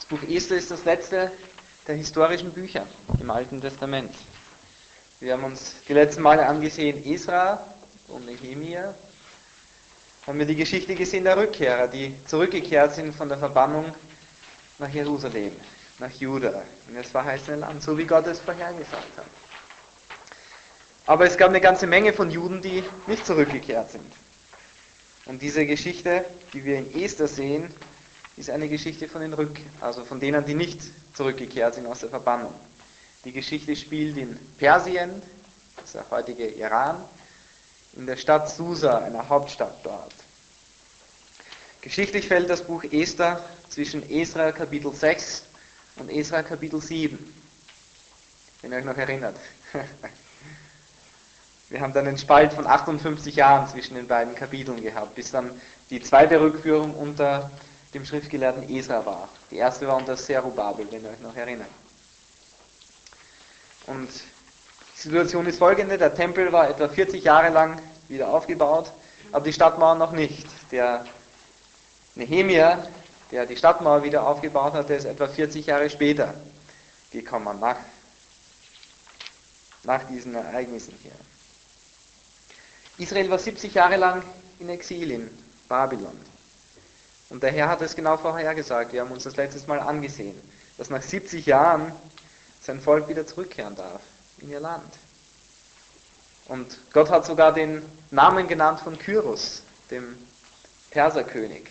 Buch Esther ist das letzte der historischen Bücher im Alten Testament. Wir haben uns die letzten Male angesehen, Esra und Nehemia. Haben wir die Geschichte gesehen der Rückkehrer, die zurückgekehrt sind von der Verbannung nach Jerusalem, nach Juda, in das verheißene Land, so wie Gott es vorhergesagt hat. Aber es gab eine ganze Menge von Juden, die nicht zurückgekehrt sind. Und diese Geschichte, die wir in Esther sehen, ist eine Geschichte von also von denen, die nicht zurückgekehrt sind aus der Verbannung. Die Geschichte spielt in Persien, das ist der heutige Iran, in der Stadt Susa, einer Hauptstadt dort. Geschichtlich fällt das Buch Esther zwischen Esra Kapitel 6 und Esra Kapitel 7, wenn ihr euch noch erinnert. Wir haben dann einen Spalt von 58 Jahren zwischen den beiden Kapiteln gehabt, bis dann die zweite Rückführung unter dem Schriftgelehrten Esra war. Die erste war unter Zerubabel, wenn ihr euch noch erinnert. Und die Situation ist folgende: Der Tempel war etwa 40 Jahre lang wieder aufgebaut, aber die Stadtmauer noch nicht. Der Nehemia, der die Stadtmauer wieder aufgebaut hat, der ist etwa 40 Jahre später gekommen, nach diesen Ereignissen hier. Israel war 70 Jahre lang in Exil in Babylon. Und der Herr hat es genau vorhergesagt, wir haben uns das letztes Mal angesehen, dass nach 70 Jahren sein Volk wieder zurückkehren darf in ihr Land. Und Gott hat sogar den Namen genannt von Kyros, dem Perserkönig.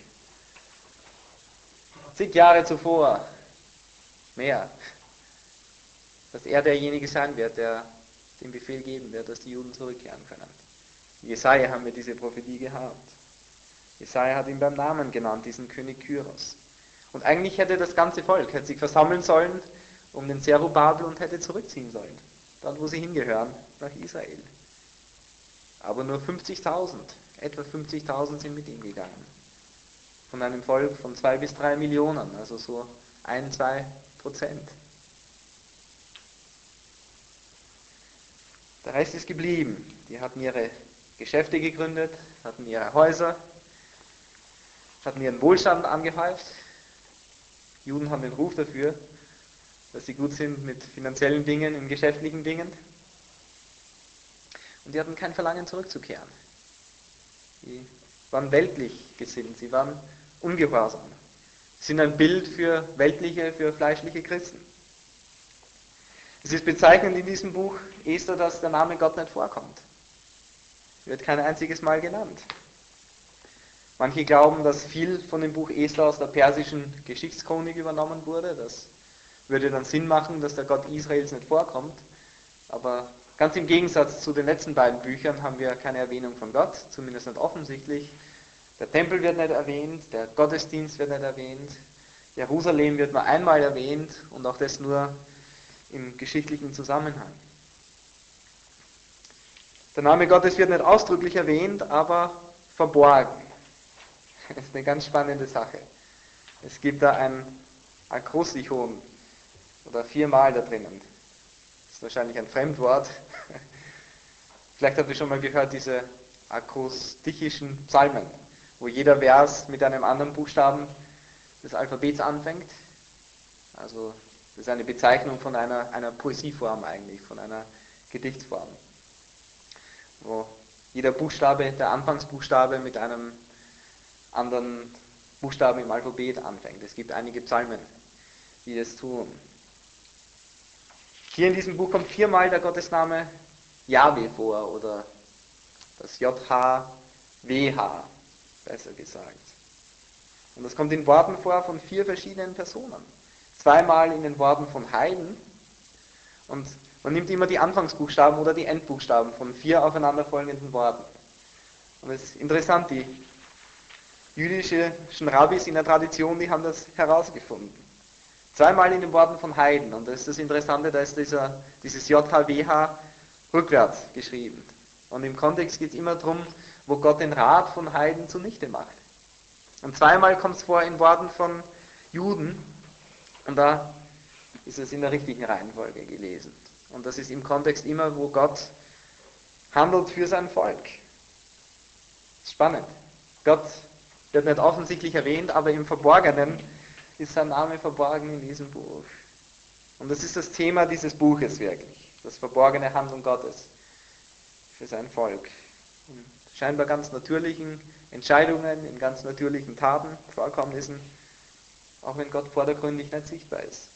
Zig Jahre zuvor, mehr, dass er derjenige sein wird, der den Befehl geben wird, dass die Juden zurückkehren können. In Jesaja haben wir diese Prophetie gehabt. Jesaja hat ihn beim Namen genannt, diesen König Kyros. Und eigentlich hätte das ganze Volk sich versammeln sollen um den Zerubabel und hätte zurückziehen sollen, dort wo sie hingehören, nach Israel. Aber nur 50.000, etwa 50.000 sind mit ihm gegangen. Von einem Volk von 2 bis 3 Millionen, also so 1-2%. Der Rest ist geblieben. Die hatten ihre Geschäfte gegründet, hatten ihre Häuser, hatten ihren Wohlstand angehäuft. Juden haben den Ruf dafür, dass sie gut sind mit finanziellen Dingen, in geschäftlichen Dingen. Und die hatten kein Verlangen zurückzukehren. Sie waren weltlich gesinnt, sie waren ungehorsam. Sie sind ein Bild für weltliche, für fleischliche Christen. Es ist bezeichnend in diesem Buch Esther, dass der Name Gott nicht vorkommt. Wird kein einziges Mal genannt. Manche glauben, dass viel von dem Buch Esther aus der persischen Geschichtschronik übernommen wurde. Das würde dann Sinn machen, dass der Gott Israels nicht vorkommt. Aber ganz im Gegensatz zu den letzten beiden Büchern haben wir keine Erwähnung von Gott, zumindest nicht offensichtlich. Der Tempel wird nicht erwähnt, der Gottesdienst wird nicht erwähnt, Jerusalem wird nur einmal erwähnt und auch das nur im geschichtlichen Zusammenhang. Der Name Gottes wird nicht ausdrücklich erwähnt, aber verborgen. Das ist eine ganz spannende Sache. Es gibt da ein Akrostichon, oder 4-mal da drinnen. Das ist wahrscheinlich ein Fremdwort. Vielleicht habt ihr schon mal gehört, diese akrostichischen Psalmen, wo jeder Vers mit einem anderen Buchstaben des Alphabets anfängt. Also das ist eine Bezeichnung von einer Poesieform eigentlich, von einer Gedichtsform, wo jeder Buchstabe, der Anfangsbuchstabe mit einem anderen Buchstaben im Alphabet anfängt. Es gibt einige Psalmen, die das tun. Hier in diesem Buch kommt 4-mal der Gottesname Jahwe vor, oder das JHWH, besser gesagt. Und das kommt in Worten vor von 4 verschiedenen Personen. 2-mal in den Worten von Heiden, und man nimmt immer die Anfangsbuchstaben oder die Endbuchstaben von 4 aufeinanderfolgenden Worten. Und es ist interessant, die jüdischen Rabbis in der Tradition, die haben das herausgefunden. 2-mal in den Worten von Heiden, und das ist das Interessante, da ist dieses JHWH rückwärts geschrieben. Und im Kontext geht es immer darum, wo Gott den Rat von Heiden zunichte macht. Und 2-mal kommt es vor in Worten von Juden, und da ist es in der richtigen Reihenfolge gelesen. Und das ist im Kontext immer, wo Gott handelt für sein Volk. Spannend. Gott wird nicht offensichtlich erwähnt, aber im Verborgenen ist sein Name verborgen in diesem Buch. Und das ist das Thema dieses Buches wirklich, das verborgene Handeln Gottes für sein Volk. In scheinbar ganz natürlichen Entscheidungen, in ganz natürlichen Taten, Vorkommnissen, auch wenn Gott vordergründig nicht sichtbar ist.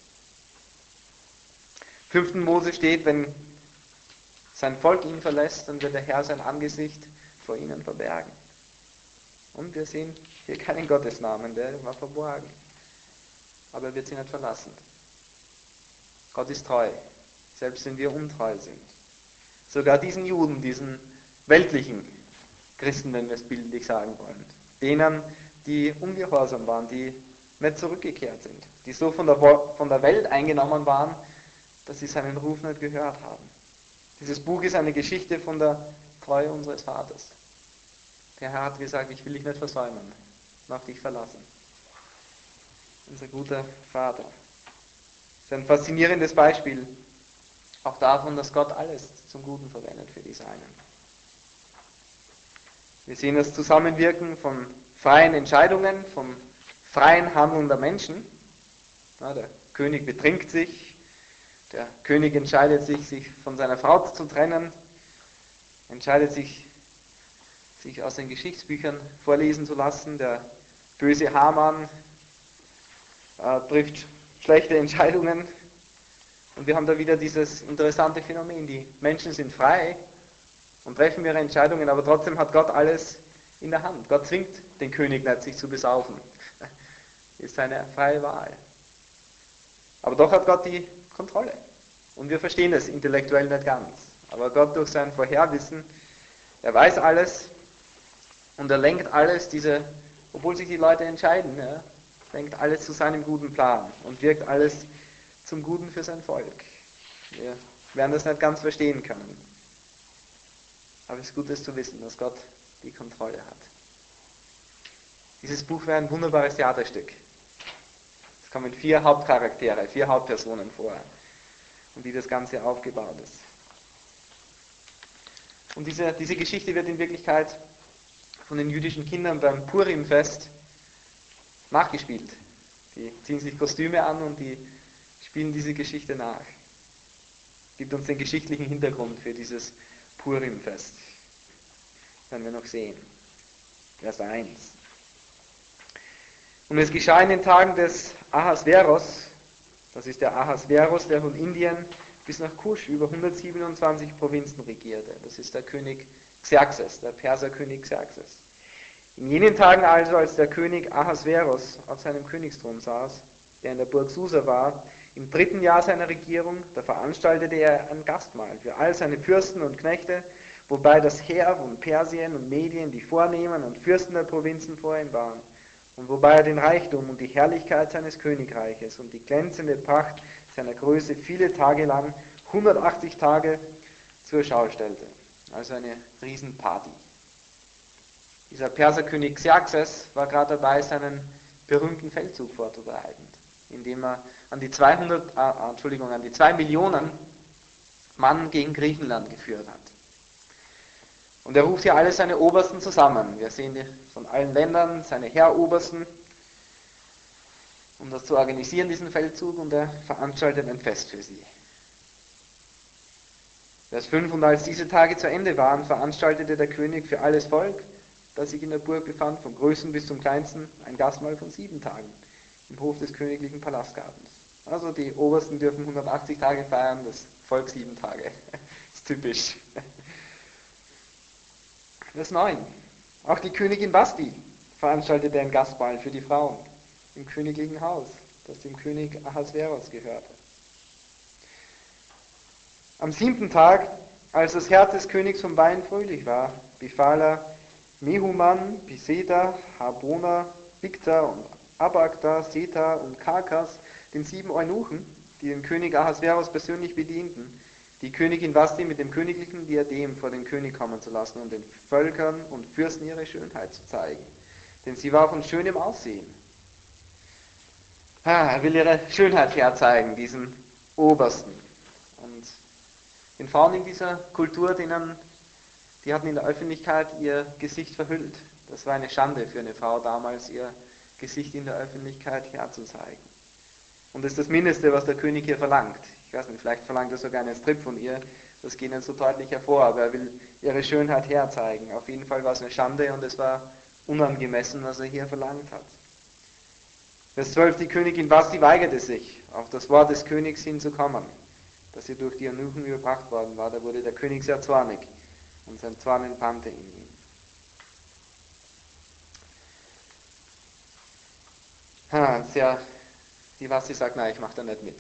Im 5. Mose steht, wenn sein Volk ihn verlässt, dann wird der Herr sein Angesicht vor ihnen verbergen. Und wir sehen hier keinen Gottesnamen, der war verborgen. Aber er wird sie nicht verlassen. Gott ist treu, selbst wenn wir untreu sind. Sogar diesen Juden, diesen weltlichen Christen, wenn wir es bildlich sagen wollen, denen, die ungehorsam waren, die nicht zurückgekehrt sind, die so von der Welt eingenommen waren, dass sie seinen Ruf nicht gehört haben. Dieses Buch ist eine Geschichte von der Treue unseres Vaters. Der Herr hat gesagt, ich will dich nicht versäumen, noch dich verlassen. Unser guter Vater. Das ist ein faszinierendes Beispiel auch davon, dass Gott alles zum Guten verwendet für die Seinen. Wir sehen das Zusammenwirken von freien Entscheidungen, vom freien Handeln der Menschen. Ja, der König betrinkt sich, der König entscheidet sich von seiner Frau zu trennen, entscheidet sich aus den Geschichtsbüchern vorlesen zu lassen. Der böse Haman trifft schlechte Entscheidungen. Und wir haben da wieder dieses interessante Phänomen. Die Menschen sind frei und treffen ihre Entscheidungen, aber trotzdem hat Gott alles in der Hand. Gott zwingt den König nicht, sich zu besaufen. Das ist seine freie Wahl. Aber doch hat Gott die Kontrolle. Und wir verstehen das intellektuell nicht ganz. Aber Gott durch sein Vorherwissen, er weiß alles und er lenkt alles, obwohl sich die Leute entscheiden, ja, lenkt alles zu seinem guten Plan und wirkt alles zum Guten für sein Volk. Wir werden das nicht ganz verstehen können. Aber es ist gut, es zu wissen, dass Gott die Kontrolle hat. Dieses Buch wäre ein wunderbares Theaterstück. Es kommen 4 Hauptcharaktere, 4 Hauptpersonen vor, um die das Ganze aufgebaut ist. Und diese Geschichte wird in Wirklichkeit von den jüdischen Kindern beim Purim-Fest nachgespielt. Die ziehen sich Kostüme an und die spielen diese Geschichte nach. Gibt uns den geschichtlichen Hintergrund für dieses Purim-Fest. Werden wir noch sehen. Vers 1. Und es geschah in den Tagen des Ahasveros, das ist der Ahasveros, der von Indien bis nach Kusch über 127 Provinzen regierte. Das ist der König Xerxes, der Perserkönig Xerxes. In jenen Tagen also, als der König Ahasveros auf seinem Königsthron saß, der in der Burg Susa war, im 3. Jahr seiner Regierung, da veranstaltete er ein Gastmahl für all seine Fürsten und Knechte, wobei das Heer von Persien und Medien, die Vornehmen und Fürsten der Provinzen vor ihm waren, und wobei er den Reichtum und die Herrlichkeit seines Königreiches und die glänzende Pracht seiner Größe viele Tage lang, 180 Tage, zur Schau stellte. Also eine Riesenparty. Dieser Perserkönig Xerxes war gerade dabei, seinen berühmten Feldzug vorzubereiten, indem er an die 2 Millionen Mann gegen Griechenland geführt hat. Und er ruft hier alle seine Obersten zusammen. Wir sehen die von allen Ländern, seine Heerobersten, um das zu organisieren, diesen Feldzug, und er veranstaltet ein Fest für sie. Vers 5: Und als diese Tage zu Ende waren, veranstaltete der König für alles Volk, das sich in der Burg befand, vom Größten bis zum Kleinsten, ein Gastmahl von 7 Tagen im Hof des königlichen Palastgartens. Also die Obersten dürfen 180 Tage feiern, das Volk 7 Tage. Das ist typisch. Vers 9. Auch die Königin Vashti veranstaltete ein Gastmahl für die Frauen im königlichen Haus, das dem König Ahasveros gehörte. Am 7. Tag, als das Herz des Königs vom Wein fröhlich war, befahl er Mehuman, Biseda, Harbona, Bigta und Abagda, Seta und Karkas, den 7 Eunuchen, die den König Ahasveros persönlich bedienten, die Königin Vashti mit dem königlichen Diadem vor den König kommen zu lassen und den Völkern und Fürsten ihre Schönheit zu zeigen. Denn sie war von schönem Aussehen. Er will ihre Schönheit herzeigen, diesen Obersten. Und den Frauen in dieser Kultur, die hatten in der Öffentlichkeit ihr Gesicht verhüllt. Das war eine Schande für eine Frau damals, ihr Gesicht in der Öffentlichkeit herzuzeigen. Und das ist das Mindeste, was der König hier verlangt. Ich weiß nicht, vielleicht verlangt er sogar einen Strip von ihr, das geht nicht so deutlich hervor, aber er will ihre Schönheit herzeigen. Auf jeden Fall war es eine Schande und es war unangemessen, was er hier verlangt hat. Vers 12, die Königin Vasti weigerte sich, auf das Wort des Königs hinzukommen, dass sie durch die Eunuchen überbracht worden war. Da wurde der König sehr zornig und sein Zorn entbrannte in ihm. Die Vasti sagt, nein, ich mache da nicht mit.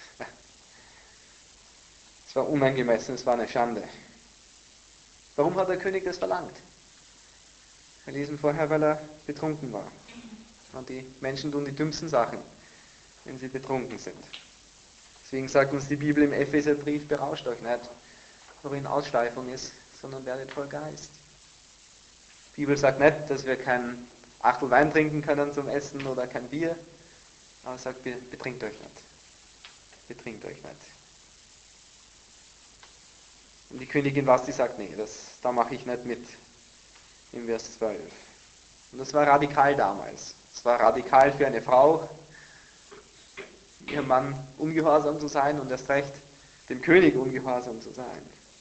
Es war unangemessen, es war eine Schande. Warum hat der König das verlangt? Wir lesen vorher, weil er betrunken war. Und die Menschen tun die dümmsten Sachen, wenn sie betrunken sind. Deswegen sagt uns die Bibel im Epheserbrief, berauscht euch nicht, worin Ausschweifung ist, sondern werdet voll Geist. Die Bibel sagt nicht, dass wir kein Achtel Wein trinken können zum Essen oder kein Bier, aber sagt, betrinkt euch nicht. Betrinkt euch nicht. Und die Königin Vasti sagt, nee, da mache ich nicht mit, im Vers 12. Und das war radikal damals. Es war radikal für eine Frau, ihrem Mann ungehorsam zu sein und erst recht dem König ungehorsam zu sein.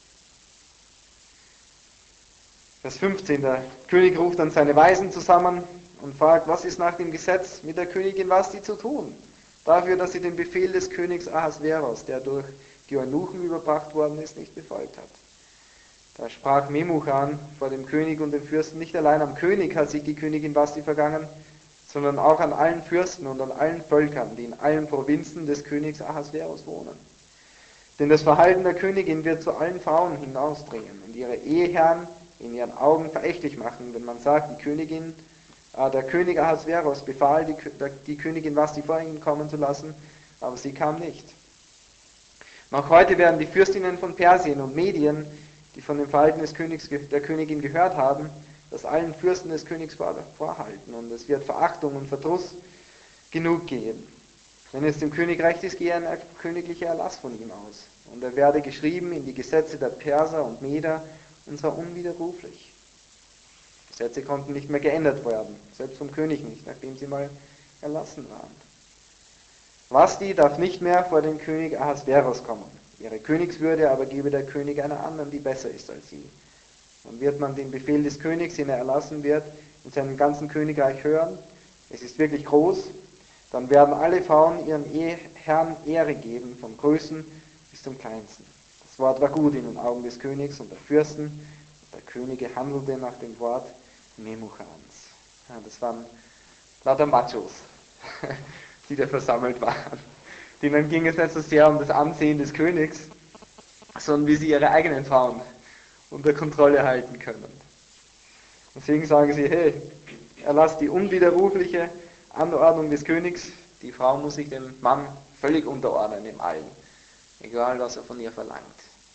Vers 15, der König ruft dann seine Weisen zusammen und fragt, was ist nach dem Gesetz mit der Königin Vasti zu tun? Dafür, dass sie den Befehl des Königs Ahasveros, der durch die Eunuchen überbracht worden ist, nicht befolgt hat. Da sprach Memuchan vor dem König und dem Fürsten, nicht allein am König hat sich die Königin Vasti vergangen, sondern auch an allen Fürsten und an allen Völkern, die in allen Provinzen des Königs Ahasveros wohnen. Denn das Verhalten der Königin wird zu allen Frauen hinausdringen und ihre Eheherren in ihren Augen verächtlich machen, wenn man sagt, der König Ahasveros befahl, die Königin Vasti vor ihn kommen zu lassen, aber sie kam nicht. Noch heute werden die Fürstinnen von Persien und Medien, die von dem Verhalten des Königs, der Königin gehört haben, das allen Fürsten des Königs vorhalten. Und es wird Verachtung und Verdruss genug geben. Wenn es dem König recht ist, gehe ein königlicher Erlass von ihm aus. Und er werde geschrieben in die Gesetze der Perser und Meder, und zwar unwiderruflich. Gesetze konnten nicht mehr geändert werden, selbst vom König nicht, nachdem sie mal erlassen waren. Vasti darf nicht mehr vor den König Ahasveros kommen. Ihre Königswürde aber gebe der König einer anderen, die besser ist als sie. Dann wird man den Befehl des Königs, den er erlassen wird, in seinem ganzen Königreich hören. Es ist wirklich groß. Dann werden alle Frauen ihren Eheherren Ehre geben, vom Größten bis zum Kleinsten. Das Wort war gut in den Augen des Königs und der Fürsten. Und der Könige handelte nach dem Wort Memuchans. Ja, das waren lauter Machos, die da versammelt waren. Denen ging es nicht so sehr um das Ansehen des Königs, sondern wie sie ihre eigenen Frauen unter Kontrolle halten können. Deswegen sagen sie, hey, erlasst die unwiderrufliche Anordnung des Königs, die Frau muss sich dem Mann völlig unterordnen im Allen, egal was er von ihr verlangt.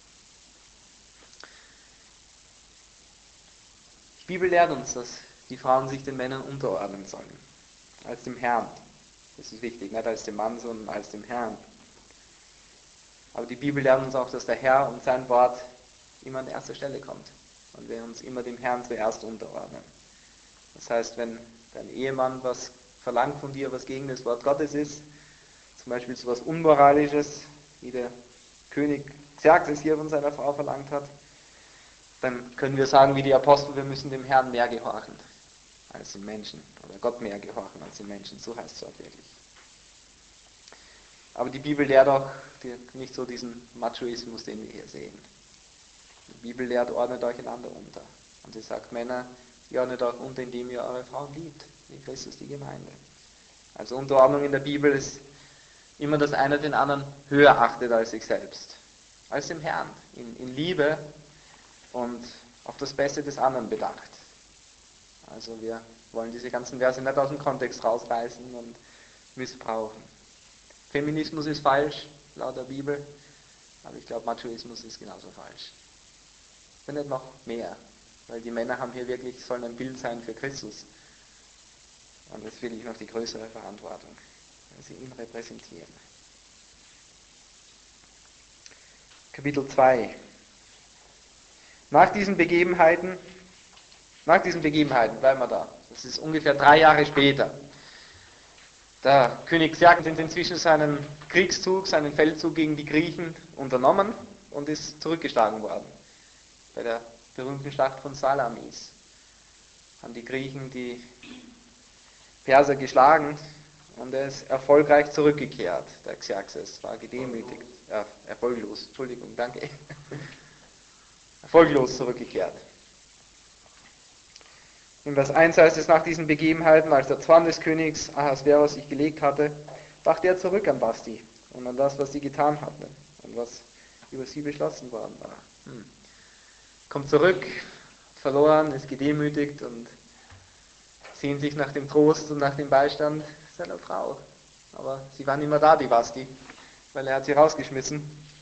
Die Bibel lehrt uns, dass die Frauen sich den Männern unterordnen sollen, als dem Herrn. Das ist wichtig, nicht als dem Mann, sondern als dem Herrn. Aber die Bibel lehrt uns auch, dass der Herr und sein Wort immer an erster Stelle kommt und wir uns immer dem Herrn zuerst unterordnen. Das heißt, wenn dein Ehemann was verlangt von dir, was gegen das Wort Gottes ist, zum Beispiel so etwas Unmoralisches, wie der König Xerxes hier von seiner Frau verlangt hat, dann können wir sagen, wie die Apostel, wir müssen dem Herrn mehr gehorchen als den Menschen, oder Gott mehr gehorchen als den Menschen, so heißt es auch wirklich. Aber die Bibel lehrt auch nicht so diesen Machoismus, den wir hier sehen. Die Bibel lehrt, ordnet euch einander unter. Und sie sagt, Männer, ihr ordnet euch unter, indem ihr eure Frauen liebt, wie Christus die Gemeinde. Also Unterordnung in der Bibel ist immer, dass einer den anderen höher achtet als sich selbst, als dem Herrn, in Liebe und auf das Beste des anderen bedacht. Also wir wollen diese ganzen Verse nicht aus dem Kontext rausreißen und missbrauchen. Feminismus ist falsch, laut der Bibel, aber ich glaube, Machoismus ist genauso falsch. Wenn nicht noch mehr, weil die Männer haben hier wirklich, sollen ein Bild sein für Christus. Und das ist wirklich noch die größere Verantwortung, weil sie ihn repräsentieren. Kapitel 2. Nach diesen Begebenheiten, bleiben wir da, das ist ungefähr 3 Jahre später, Der König Xerxes hat inzwischen seinen Kriegszug, seinen Feldzug gegen die Griechen unternommen und ist zurückgeschlagen worden. Bei der berühmten Schlacht von Salamis haben die Griechen die Perser geschlagen und er ist erfolgreich zurückgekehrt. Der Xerxes war gedemütigt, erfolglos, Entschuldigung, danke, erfolglos zurückgekehrt. In Vers 1 heißt es, nach diesen Begebenheiten, als der Zorn des Königs Ahasveros sich gelegt hatte, dachte er zurück an Vashti und an das, was sie getan hatten und was über sie beschlossen worden war. Kommt zurück, verloren, ist gedemütigt und sehnt sich nach dem Trost und nach dem Beistand seiner Frau. Aber sie war nicht mehr da, die Vashti, weil er hat sie rausgeschmissen.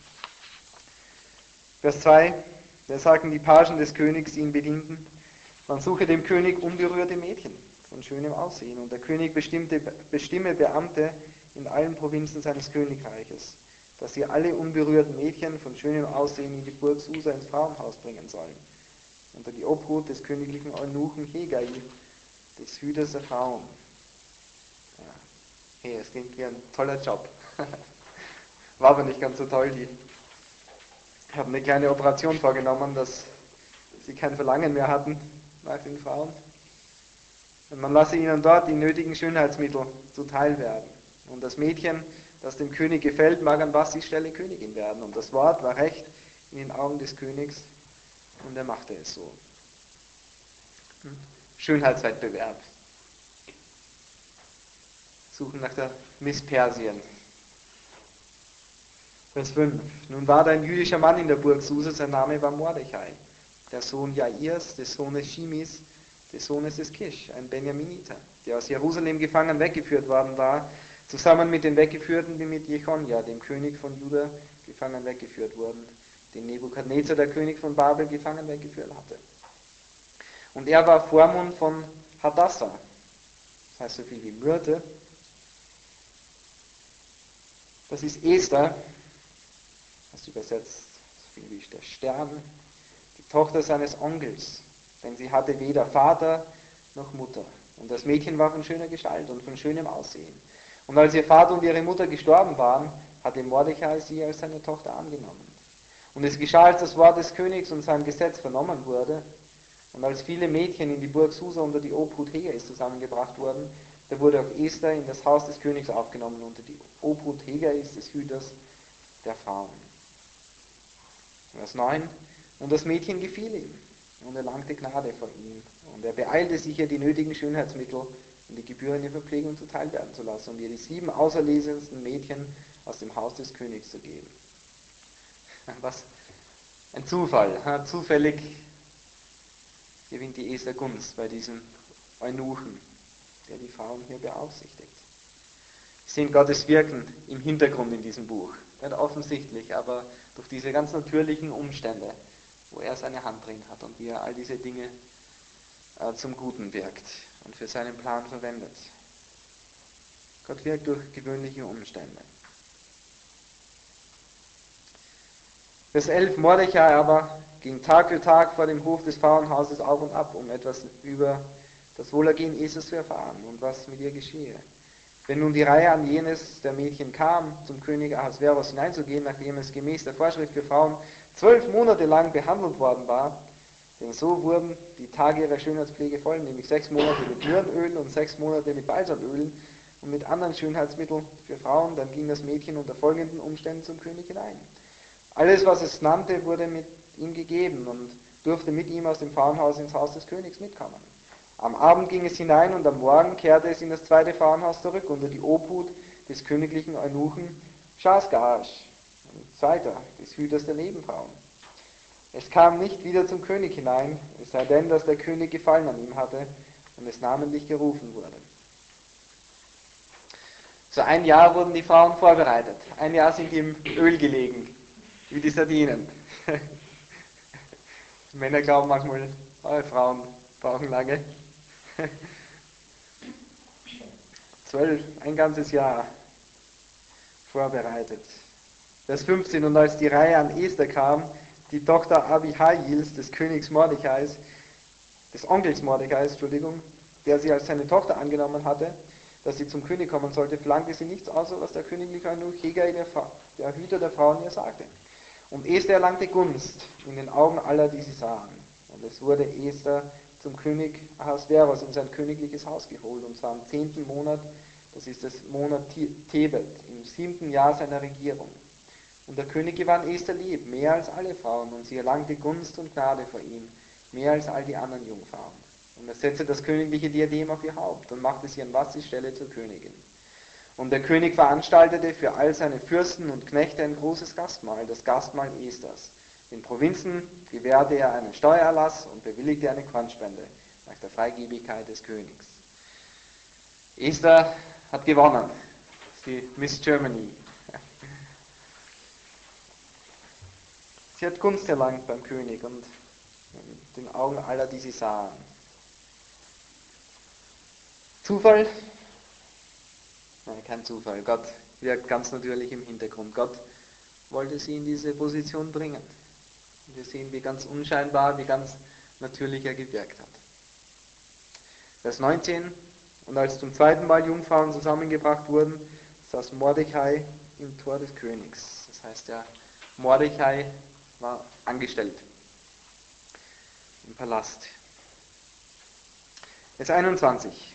Vers 2, da sagten die Pagen des Königs, die ihn bedienten, man suche dem König unberührte Mädchen von schönem Aussehen. Und der König bestimme Beamte in allen Provinzen seines Königreiches, dass sie alle unberührten Mädchen von schönem Aussehen in die Burg Susa ins Frauenhaus bringen sollen, unter die Obhut des königlichen Eunuchen Hegai, des Hüters der Frauen. Ja. Hey, es klingt wie ein toller Job. War aber nicht ganz so toll. Die haben eine kleine Operation vorgenommen, dass sie kein Verlangen mehr hatten nach den Frauen. Und man lasse ihnen dort die nötigen Schönheitsmittel zuteil werden. Und das Mädchen, das dem König gefällt, mag an Vastis Stelle Königin werden. Und das Wort war recht in den Augen des Königs und er machte es so. Schönheitswettbewerb. Suchen nach der Miss Persien. Vers 5. Nun war da ein jüdischer Mann in der Burg Susa, sein Name war Mordechai, der Sohn Jairs, des Sohnes Shimis, des Sohnes des Kisch, ein Benjaminiter, der aus Jerusalem gefangen weggeführt worden war, zusammen mit den Weggeführten, die mit Jechonja, dem König von Juda, gefangen weggeführt wurden, den Nebukadnezar, der König von Babel, gefangen weggeführt hatte. Und er war Vormund von Hadassah, das heißt so viel wie Myrte. Das ist Esther, das übersetzt so viel wie der Stern, die Tochter seines Onkels, denn sie hatte weder Vater noch Mutter. Und das Mädchen war von schöner Gestalt und von schönem Aussehen. Und als ihr Vater und ihre Mutter gestorben waren, hatte Mordechai sie als seine Tochter angenommen. Und es geschah, als das Wort des Königs und sein Gesetz vernommen wurde, und als viele Mädchen in die Burg Susa unter die Obhut Hegais zusammengebracht wurden, da wurde auch Esther in das Haus des Königs aufgenommen unter die Obhut Hegais, des Hüters der Frauen. Vers 9. Und das Mädchen gefiel ihm und erlangte Gnade von ihm. Und er beeilte sich, ihr die nötigen Schönheitsmittel und die Gebühren ihrer Verpflegung zuteil werden zu lassen und ihr die 7 auserlesensten Mädchen aus dem Haus des Königs zu geben. Was ein Zufall. Zufällig gewinnt die Esther Gunst bei diesem Eunuchen, der die Frauen hier beaufsichtigt. Wir sehen Gottes Wirken im Hintergrund in diesem Buch. Nicht offensichtlich, aber durch diese ganz natürlichen Umstände, wo er seine Hand drin hat und wie er all diese Dinge zum Guten wirkt und für seinen Plan verwendet. Gott wirkt durch gewöhnliche Umstände. Vers 11. Mordechai aber ging Tag für Tag vor dem Hof des Frauenhauses auf und ab, um etwas über das Wohlergehen Esthers zu erfahren und was mit ihr geschehe. Wenn nun die Reihe an jenes der Mädchen kam, zum König Ahasveros hineinzugehen, nachdem es gemäß der Vorschrift für Frauen 12 Monate lang behandelt worden war, denn so wurden die Tage ihrer Schönheitspflege voll, nämlich 6 Monate mit Myrrhenöl und 6 Monate mit Balsamölen und mit anderen Schönheitsmitteln für Frauen, dann ging das Mädchen unter folgenden Umständen zum König hinein. Alles, was es nannte, wurde mit ihm gegeben und durfte mit ihm aus dem Frauenhaus ins Haus des Königs mitkommen. Am Abend ging es hinein und am Morgen kehrte es in das zweite Frauenhaus zurück, unter die Obhut des königlichen Eunuchen Schasgaas, zweiter, des Hüters der Nebenfrauen. Es kam nicht wieder zum König hinein, es sei denn, dass der König Gefallen an ihm hatte und es namentlich gerufen wurde. So ein Jahr wurden die Frauen vorbereitet. Ein Jahr sind die im Öl gelegen, wie die Sardinen. Männer glauben manchmal, Frauen brauchen lange. 12, ein ganzes Jahr vorbereitet. Vers 15. Und als die Reihe an Esther kam, die Tochter Abihails, des Königs Mordechais, des Onkels Mordechais, der sie als seine Tochter angenommen hatte, dass sie zum König kommen sollte, verlangte sie nichts außer, was der königliche Eunuch Hegai, der Hüter der Frauen, ihr sagte. Und Esther erlangte Gunst in den Augen aller, die sie sahen. Und es wurde Esther zum König Ahasveros in sein königliches Haus geholt, und zwar am 10. Monat, das ist das Monat Tebet, im 7. Jahr seiner Regierung. Und der König gewann Esther lieb, mehr als alle Frauen, und sie erlangte Gunst und Gnade vor ihm, mehr als all die anderen Jungfrauen. Und er setzte das königliche Diadem auf ihr Haupt und machte sie an Vastis Stelle zur Königin. Und der König veranstaltete für all seine Fürsten und Knechte ein großes Gastmahl, das Gastmahl Esthers. Den Provinzen gewährte er einen Steuererlass und bewilligte eine Kornspende nach der Freigebigkeit des Königs. Esther hat gewonnen. Die Miss Germany. Sie hat Gunst erlangt beim König und in den Augen aller, die sie sahen. Zufall? Nein, kein Zufall. Gott wirkt ganz natürlich im Hintergrund. Gott wollte sie in diese Position bringen. Und wir sehen, wie ganz unscheinbar, wie ganz natürlich er gewirkt hat. Vers 19. Und als zum zweiten Mal Jungfrauen zusammengebracht wurden, saß Mordechai im Tor des Königs. Das heißt, der Mordechai war angestellt im Palast. Vers 21.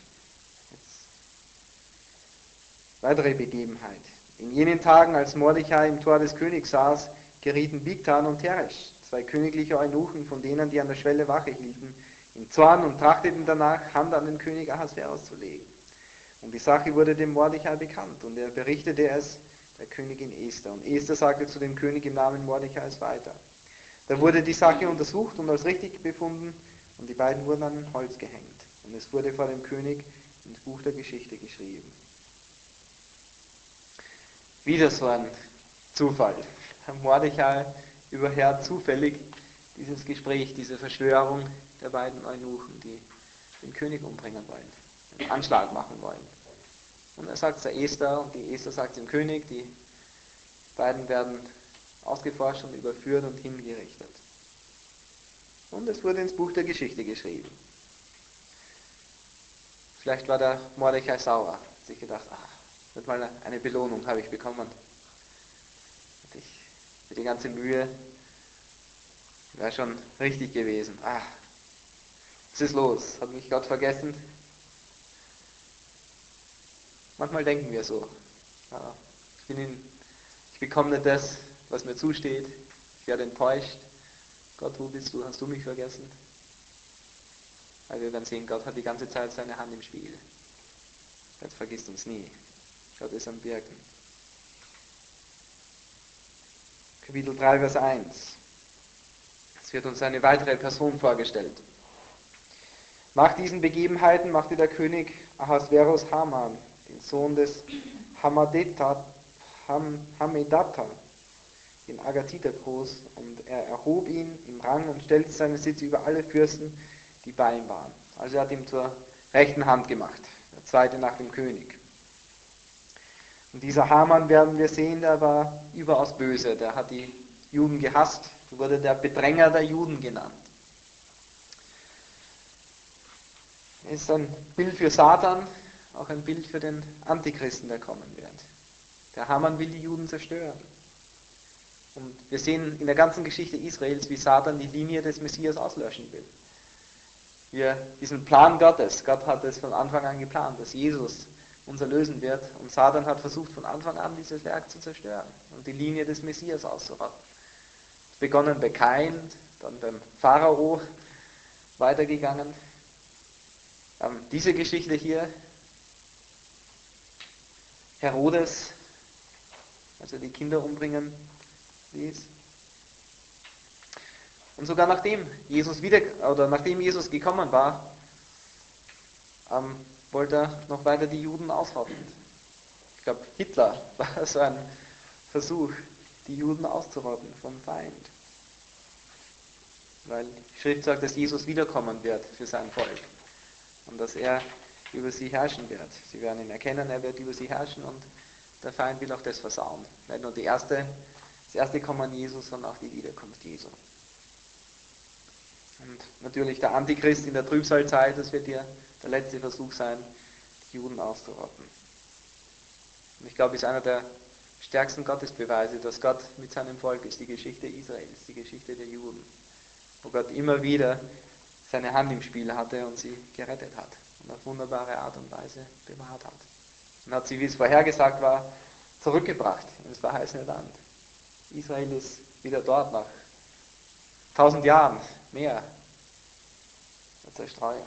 Weitere Begebenheit. In jenen Tagen, als Mordechai im Tor des Königs saß, gerieten Bigtan und Teresch, zwei königliche Eunuchen, von denen, die an der Schwelle Wache hielten, in Zorn und trachteten danach, Hand an den König Ahasveros zu legen. Und die Sache wurde dem Mordechai bekannt, und er berichtete es der Königin Esther. Und Esther sagte zu dem König im Namen Mordechais weiter. Da wurde die Sache untersucht und als richtig befunden, und die beiden wurden an ein Holz gehängt. Und es wurde vor dem König ins Buch der Geschichte geschrieben. Wieder so ein Zufall. Mordechai überhört zufällig dieses Gespräch, diese Verschwörung der beiden Eunuchen, die den König umbringen wollen, einen Anschlag machen wollen. Und er sagt es der Esther, und die Esther sagt dem König, die beiden werden ausgeforscht und überführt und hingerichtet. Und es wurde ins Buch der Geschichte geschrieben. Vielleicht war der Mordechai sauer, hat sich gedacht, wird mal eine Belohnung habe ich bekommen. Für die ganze Mühe wäre schon richtig gewesen. Was ist los? Hat mich Gott vergessen? Manchmal denken wir so. Ich bekomme nicht das, was mir zusteht. Ich werde enttäuscht. Gott, wo bist du? Hast du mich vergessen? Weil wir werden sehen, Gott hat die ganze Zeit seine Hand im Spiel. Gott vergisst uns nie. Gott ist am Wirken. Kapitel 3, Vers 1. Es wird uns eine weitere Person vorgestellt. Nach diesen Begebenheiten machte der König Ahasveros Haman, den Sohn des Hammedatha, den Agatiter groß, und er erhob ihn im Rang und stellte seinen Sitz über alle Fürsten, die bei ihm waren. Also er hat ihn zur rechten Hand gemacht, der zweite nach dem König. Und dieser Haman, werden wir sehen, der war überaus böse, der hat die Juden gehasst, wurde der Bedränger der Juden genannt. Er ist ein Bild für Satan, auch ein Bild für den Antichristen, der kommen wird. Der Haman will die Juden zerstören. Und wir sehen in der ganzen Geschichte Israels, wie Satan die Linie des Messias auslöschen will. Diesen Plan Gottes, Gott hat es von Anfang an geplant, dass Jesus uns erlösen wird, und Satan hat versucht von Anfang an dieses Werk zu zerstören und die Linie des Messias auszurotten. Begonnen bei Kain, dann beim Pharao, weitergegangen. Diese Geschichte hier, Herodes, als er die Kinder umbringen ließ. Und sogar nachdem Jesus gekommen war, wollte er noch weiter die Juden ausrotten. Ich glaube, Hitler war so ein Versuch, die Juden auszurotten vom Feind. Weil die Schrift sagt, dass Jesus wiederkommen wird für sein Volk. Und dass er über sie herrschen wird. Sie werden ihn erkennen, er wird über sie herrschen, und der Feind will auch das versauen. Nicht nur das erste Kommen Jesu, sondern auch die Wiederkunft Jesu. Und natürlich der Antichrist in der Trübsalzeit, das wird hier der letzte Versuch sein, Juden auszurotten. Und ich glaube, es ist einer der stärksten Gottesbeweise, dass Gott mit seinem Volk ist, die Geschichte Israels, die Geschichte der Juden, wo Gott immer wieder seine Hand im Spiel hatte und sie gerettet hat und auf wunderbare Art und Weise bewahrt hat. Und hat sie, wie es vorhergesagt war, zurückgebracht ins verheißene Land. Israel ist wieder dort nach 1000 Jahren mehr der Zerstreuung.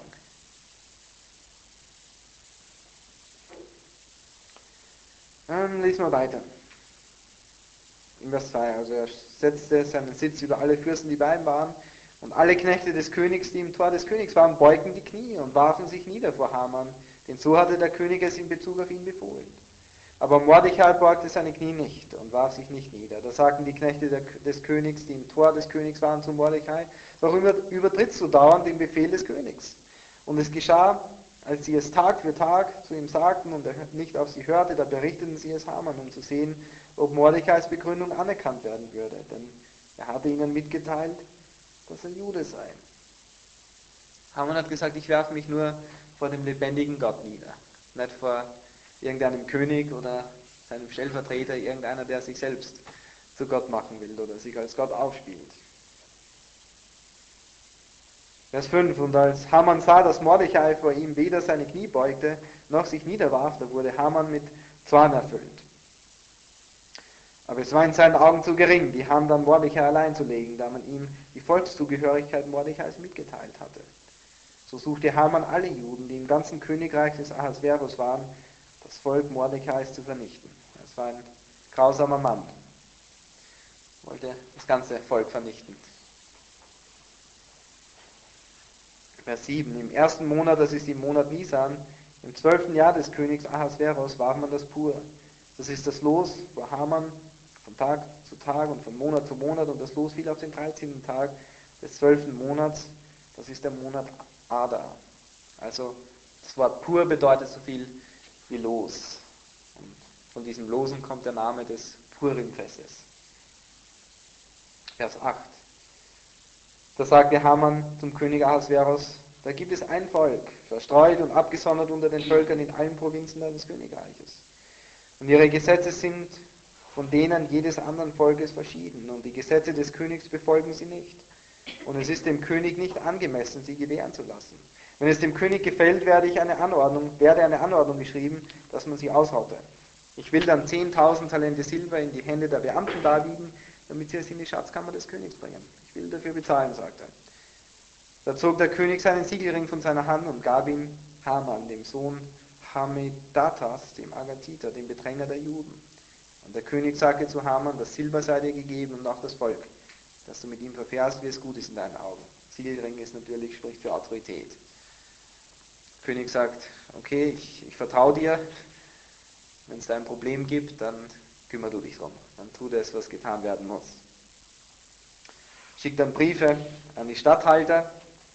Lesen wir weiter. In Vers 2. Also er setzte seinen Sitz über alle Fürsten, die bei ihm waren, und alle Knechte des Königs, die im Tor des Königs waren, beugten die Knie und warfen sich nieder vor Haman, denn so hatte der König es in Bezug auf ihn befohlen. Aber Mordechai beugte seine Knie nicht und warf sich nicht nieder. Da sagten die Knechte des Königs, die im Tor des Königs waren, zu Mordechai: Warum übertrittst du dauernd den Befehl des Königs? Und es geschah, als sie es Tag für Tag zu ihm sagten und er nicht auf sie hörte, da berichteten sie es Haman, um zu sehen, ob Mordechais Begründung anerkannt werden würde. Denn er hatte ihnen mitgeteilt, dass er Jude sei. Haman hat gesagt, ich werfe mich nur vor dem lebendigen Gott nieder, nicht vor irgendeinem König oder seinem Stellvertreter, irgendeiner, der sich selbst zu Gott machen will oder sich als Gott aufspielt. Vers 5. Und als Haman sah, dass Mordechai vor ihm weder seine Knie beugte, noch sich niederwarf, da wurde Haman mit Zorn erfüllt. Aber es war in seinen Augen zu gering, die Hand an Mordechai allein zu legen, da man ihm die Volkszugehörigkeit Mordechais mitgeteilt hatte. So suchte Haman alle Juden, die im ganzen Königreich des Ahasverus waren, das Volk Mordechais zu vernichten. Es war ein grausamer Mann, wollte das ganze Volk vernichten. Vers 7. Im ersten Monat, das ist im Monat Nisan, im 12. Jahr des Königs Ahasverus, warf man das Pur. Das ist das Los, wo Haman von Tag zu Tag und von Monat zu Monat, und das Los fiel auf den 13. Tag des 12. Monats, das ist der Monat Adar. Also das Wort Pur bedeutet so viel wie Los. Und von diesem Losen kommt der Name des Purimfestes. Vers 8. Da sagte Haman zum König Ahasverus: Da gibt es ein Volk, verstreut und abgesondert unter den Völkern in allen Provinzen deines Königreiches. Und ihre Gesetze sind von denen jedes anderen Volkes verschieden, und die Gesetze des Königs befolgen sie nicht. Und es ist dem König nicht angemessen, sie gewähren zu lassen. Wenn es dem König gefällt, werde eine Anordnung geschrieben, dass man sie ausrotte. Ich will dann 10.000 Talente Silber in die Hände der Beamten darbieten, damit sie es in die Schatzkammer des Königs bringen. Ich will dafür bezahlen, sagte er. Da zog der König seinen Siegelring von seiner Hand und gab ihn Haman, dem Sohn Hammedatas, dem Agatiter, dem Bedränger der Juden. Und der König sagte zu Haman: Das Silber sei dir gegeben und auch das Volk, dass du mit ihm verfährst, wie es gut ist in deinen Augen. Siegelring ist natürlich, spricht für Autorität. Der König sagt: Okay, ich vertraue dir. Wenn es da ein Problem gibt, dann kümmere du dich drum. Dann tu das, was getan werden muss. Schickt dann Briefe an die Statthalter.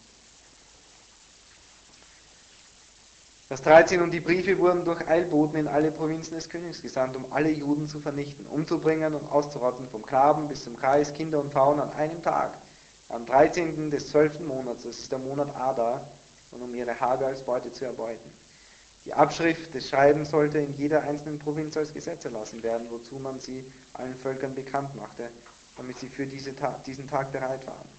Vers 13. Und die Briefe wurden durch Eilboten in alle Provinzen des Königs gesandt, um alle Juden zu vernichten, umzubringen und auszurotten, vom Knaben bis zum Kreis, Kinder und Frauen an einem Tag, am 13. des 12. Monats, das ist der Monat Adar, und um ihre Habe als Beute zu erbeuten. Die Abschrift des Schreibens sollte in jeder einzelnen Provinz als Gesetz erlassen werden, wozu man sie allen Völkern bekannt machte, damit sie für diesen Tag bereit waren.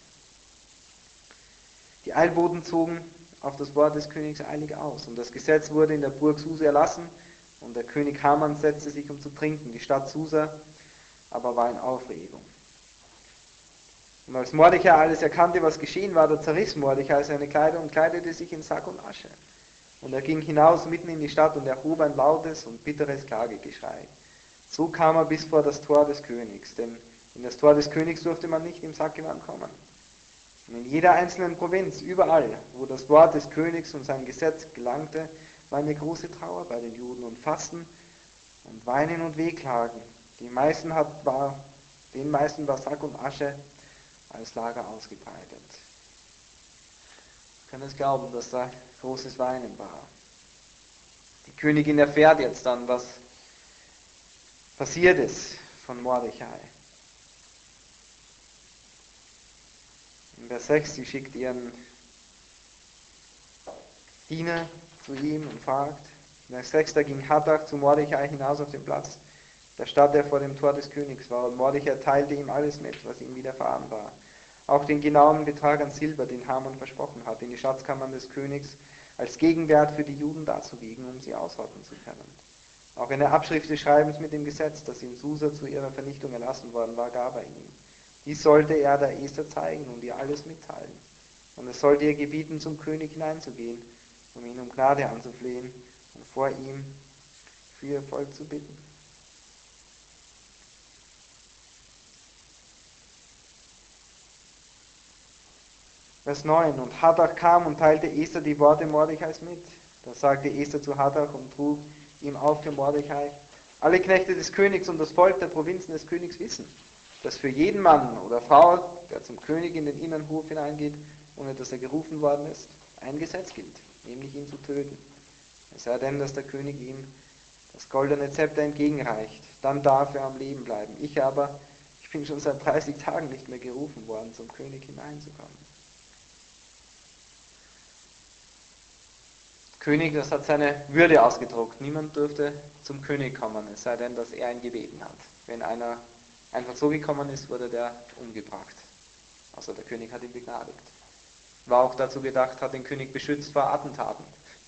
Die Eilboten zogen auf das Wort des Königs eilig aus, und das Gesetz wurde in der Burg Susa erlassen, und der König Haman setzte sich, um zu trinken. Die Stadt Susa aber war in Aufregung. Und als Mordechai alles erkannte, was geschehen war, da zerriss Mordechai seine Kleider und kleidete sich in Sack und Asche. Und er ging hinaus mitten in die Stadt und erhob ein lautes und bitteres Klagegeschrei. So kam er bis vor das Tor des Königs, denn in das Tor des Königs durfte man nicht im Sackgewand kommen. Und in jeder einzelnen Provinz, überall, wo das Wort des Königs und sein Gesetz gelangte, war eine große Trauer bei den Juden und Fasten und Weinen und Wehklagen. Den meisten war Sack und Asche als Lager ausgebreitet. Ich kann es glauben, dass da großes Weinen war. Die Königin erfährt jetzt dann, was passiert ist von Mordechai. In Vers 6, sie schickt ihren Diener zu ihm und fragt: Und als 6. ging Hathach zu Mordechai hinaus auf den Platz der Stadt, der vor dem Tor des Königs war. Und Mordechai teilte ihm alles mit, was ihm widerfahren war. Auch den genauen Betrag an Silber, den Haman versprochen hat, in die Schatzkammern des Königs als Gegenwert für die Juden darzulegen, um sie ausrotten zu können. Auch eine Abschrift des Schreibens mit dem Gesetz, das in Susa zu ihrer Vernichtung erlassen worden war, gab er ihm. Dies sollte er der Esther zeigen und ihr alles mitteilen. Und es sollte ihr gebieten, zum König hineinzugehen, um ihn um Gnade anzuflehen und vor ihm für ihr Volk zu bitten. Vers 9. Und Hathach kam und teilte Esther die Worte Mordechais mit. Da sagte Esther zu Hathach und trug ihm auf für Mordechai: Alle Knechte des Königs und das Volk der Provinzen des Königs wissen, dass für jeden Mann oder Frau, der zum König in den inneren Hof hineingeht, ohne dass er gerufen worden ist, ein Gesetz gilt, nämlich ihn zu töten. Es sei denn, dass der König ihm das goldene Zepter entgegenreicht, dann darf er am Leben bleiben. Ich bin schon seit 30 Tagen nicht mehr gerufen worden, zum König hineinzukommen. König, das hat seine Würde ausgedruckt. Niemand dürfte zum König kommen, es sei denn, dass er ihn gebeten hat. Wenn einer einfach so gekommen ist, wurde der umgebracht. Also der König hat ihn begnadigt. War auch dazu gedacht, hat den König beschützt vor Attentaten,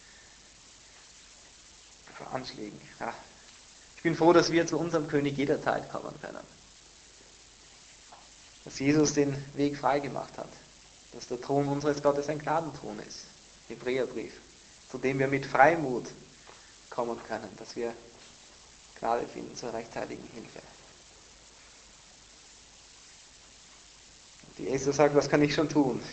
vor Anschlägen. Ja. Ich bin froh, dass wir zu unserem König jederzeit kommen können. Dass Jesus den Weg freigemacht hat. Dass der Thron unseres Gottes ein Gnadenthron ist. Hebräerbrief. Zu dem wir mit Freimut kommen können, dass wir Gnade finden zur rechtzeitigen Hilfe. Die Esther sagt, was kann ich schon tun?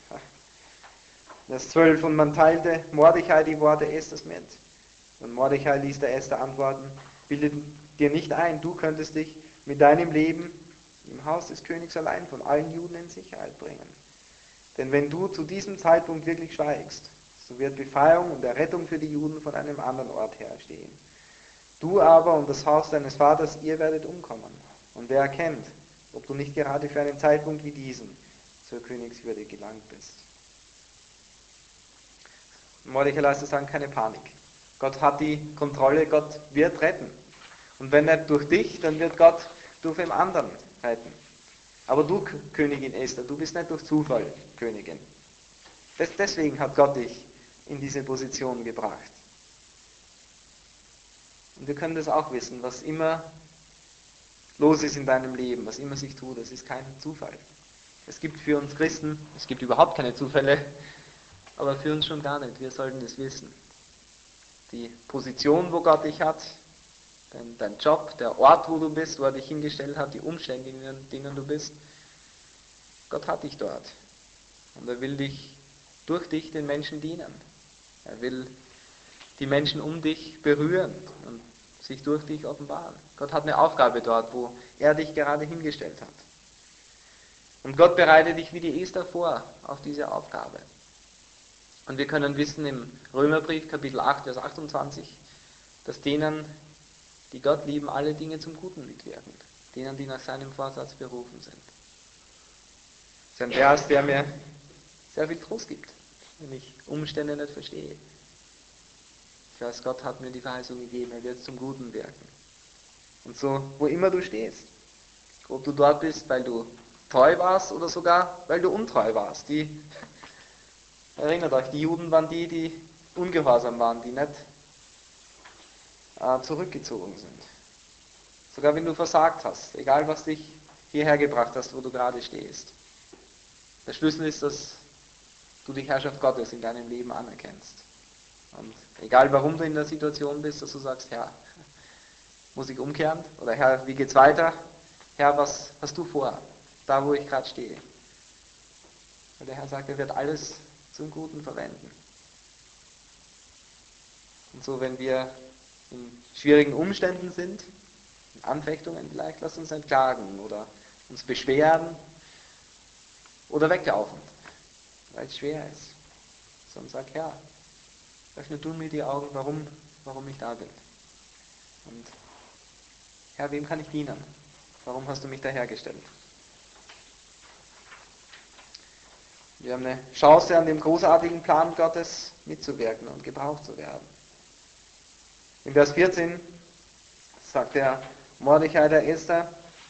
Vers 12. Und man teilte Mordechai die Worte Esthers mit. Und Mordechai ließ der Esther antworten: Bilde dir nicht ein, du könntest dich mit deinem Leben im Haus des Königs allein von allen Juden in Sicherheit bringen. Denn wenn du zu diesem Zeitpunkt wirklich schweigst, so wird Befreiung und Errettung für die Juden von einem anderen Ort her stehen. Du aber und das Haus deines Vaters, ihr werdet umkommen. Und wer erkennt, ob du nicht gerade für einen Zeitpunkt wie diesen zur Königswürde gelangt bist. Mordechai lässt es sagen, keine Panik. Gott hat die Kontrolle, Gott wird retten. Und wenn nicht durch dich, dann wird Gott durch den anderen retten. Aber du, Königin Esther, du bist nicht durch Zufall Königin. Deswegen hat Gott dich in diese Position gebracht. Und wir können das auch wissen, was immer los ist in deinem Leben, was immer sich tut, das ist kein Zufall. Es gibt für uns Christen, es gibt überhaupt keine Zufälle, aber für uns schon gar nicht. Wir sollten es wissen. Die Position, wo Gott dich hat, dein Job, der Ort, wo du bist, wo er dich hingestellt hat, die Umstände, in denen du bist, Gott hat dich dort. Und er will durch dich den Menschen dienen. Er will die Menschen um dich berühren und sich durch dich offenbaren. Gott hat eine Aufgabe dort, wo er dich gerade hingestellt hat. Und Gott bereitet dich wie die Esther vor auf diese Aufgabe. Und wir können wissen im Römerbrief, Kapitel 8, Vers 28, dass denen, die Gott lieben, alle Dinge zum Guten mitwirken. Denen, die nach seinem Vorsatz berufen sind. Das ist ein Vers, der mir sehr viel Trost gibt, wenn ich Umstände nicht verstehe. Ich weiß, Gott hat mir die Verheißung gegeben, er wird zum Guten wirken. Und so, wo immer du stehst, ob du dort bist, weil du treu warst oder sogar, weil du untreu warst. Erinnert euch, die Juden waren die ungehorsam waren, die nicht zurückgezogen sind. Sogar wenn du versagt hast, egal was dich hierher gebracht hast, wo du gerade stehst. Der Schlüssel ist, dass du die Herrschaft Gottes in deinem Leben anerkennst. Und egal warum du in der Situation bist, dass du sagst, Herr, muss ich umkehren? Oder Herr, wie geht's weiter? Herr, was hast du vor? Da, wo ich gerade stehe. Weil der Herr sagt, er wird alles zum Guten verwenden. Und so, wenn wir in schwierigen Umständen sind, in Anfechtungen vielleicht, lass uns nicht klagen oder uns beschweren oder weglaufen, weil es schwer ist. Sondern sag, Herr, öffne du mir die Augen, warum ich da bin. Und Herr, wem kann ich dienen? Warum hast du mich dahergestellt? Wir haben eine Chance, an dem großartigen Plan Gottes mitzuwirken und gebraucht zu werden. In Vers 14 sagt der Mordechai der Esther,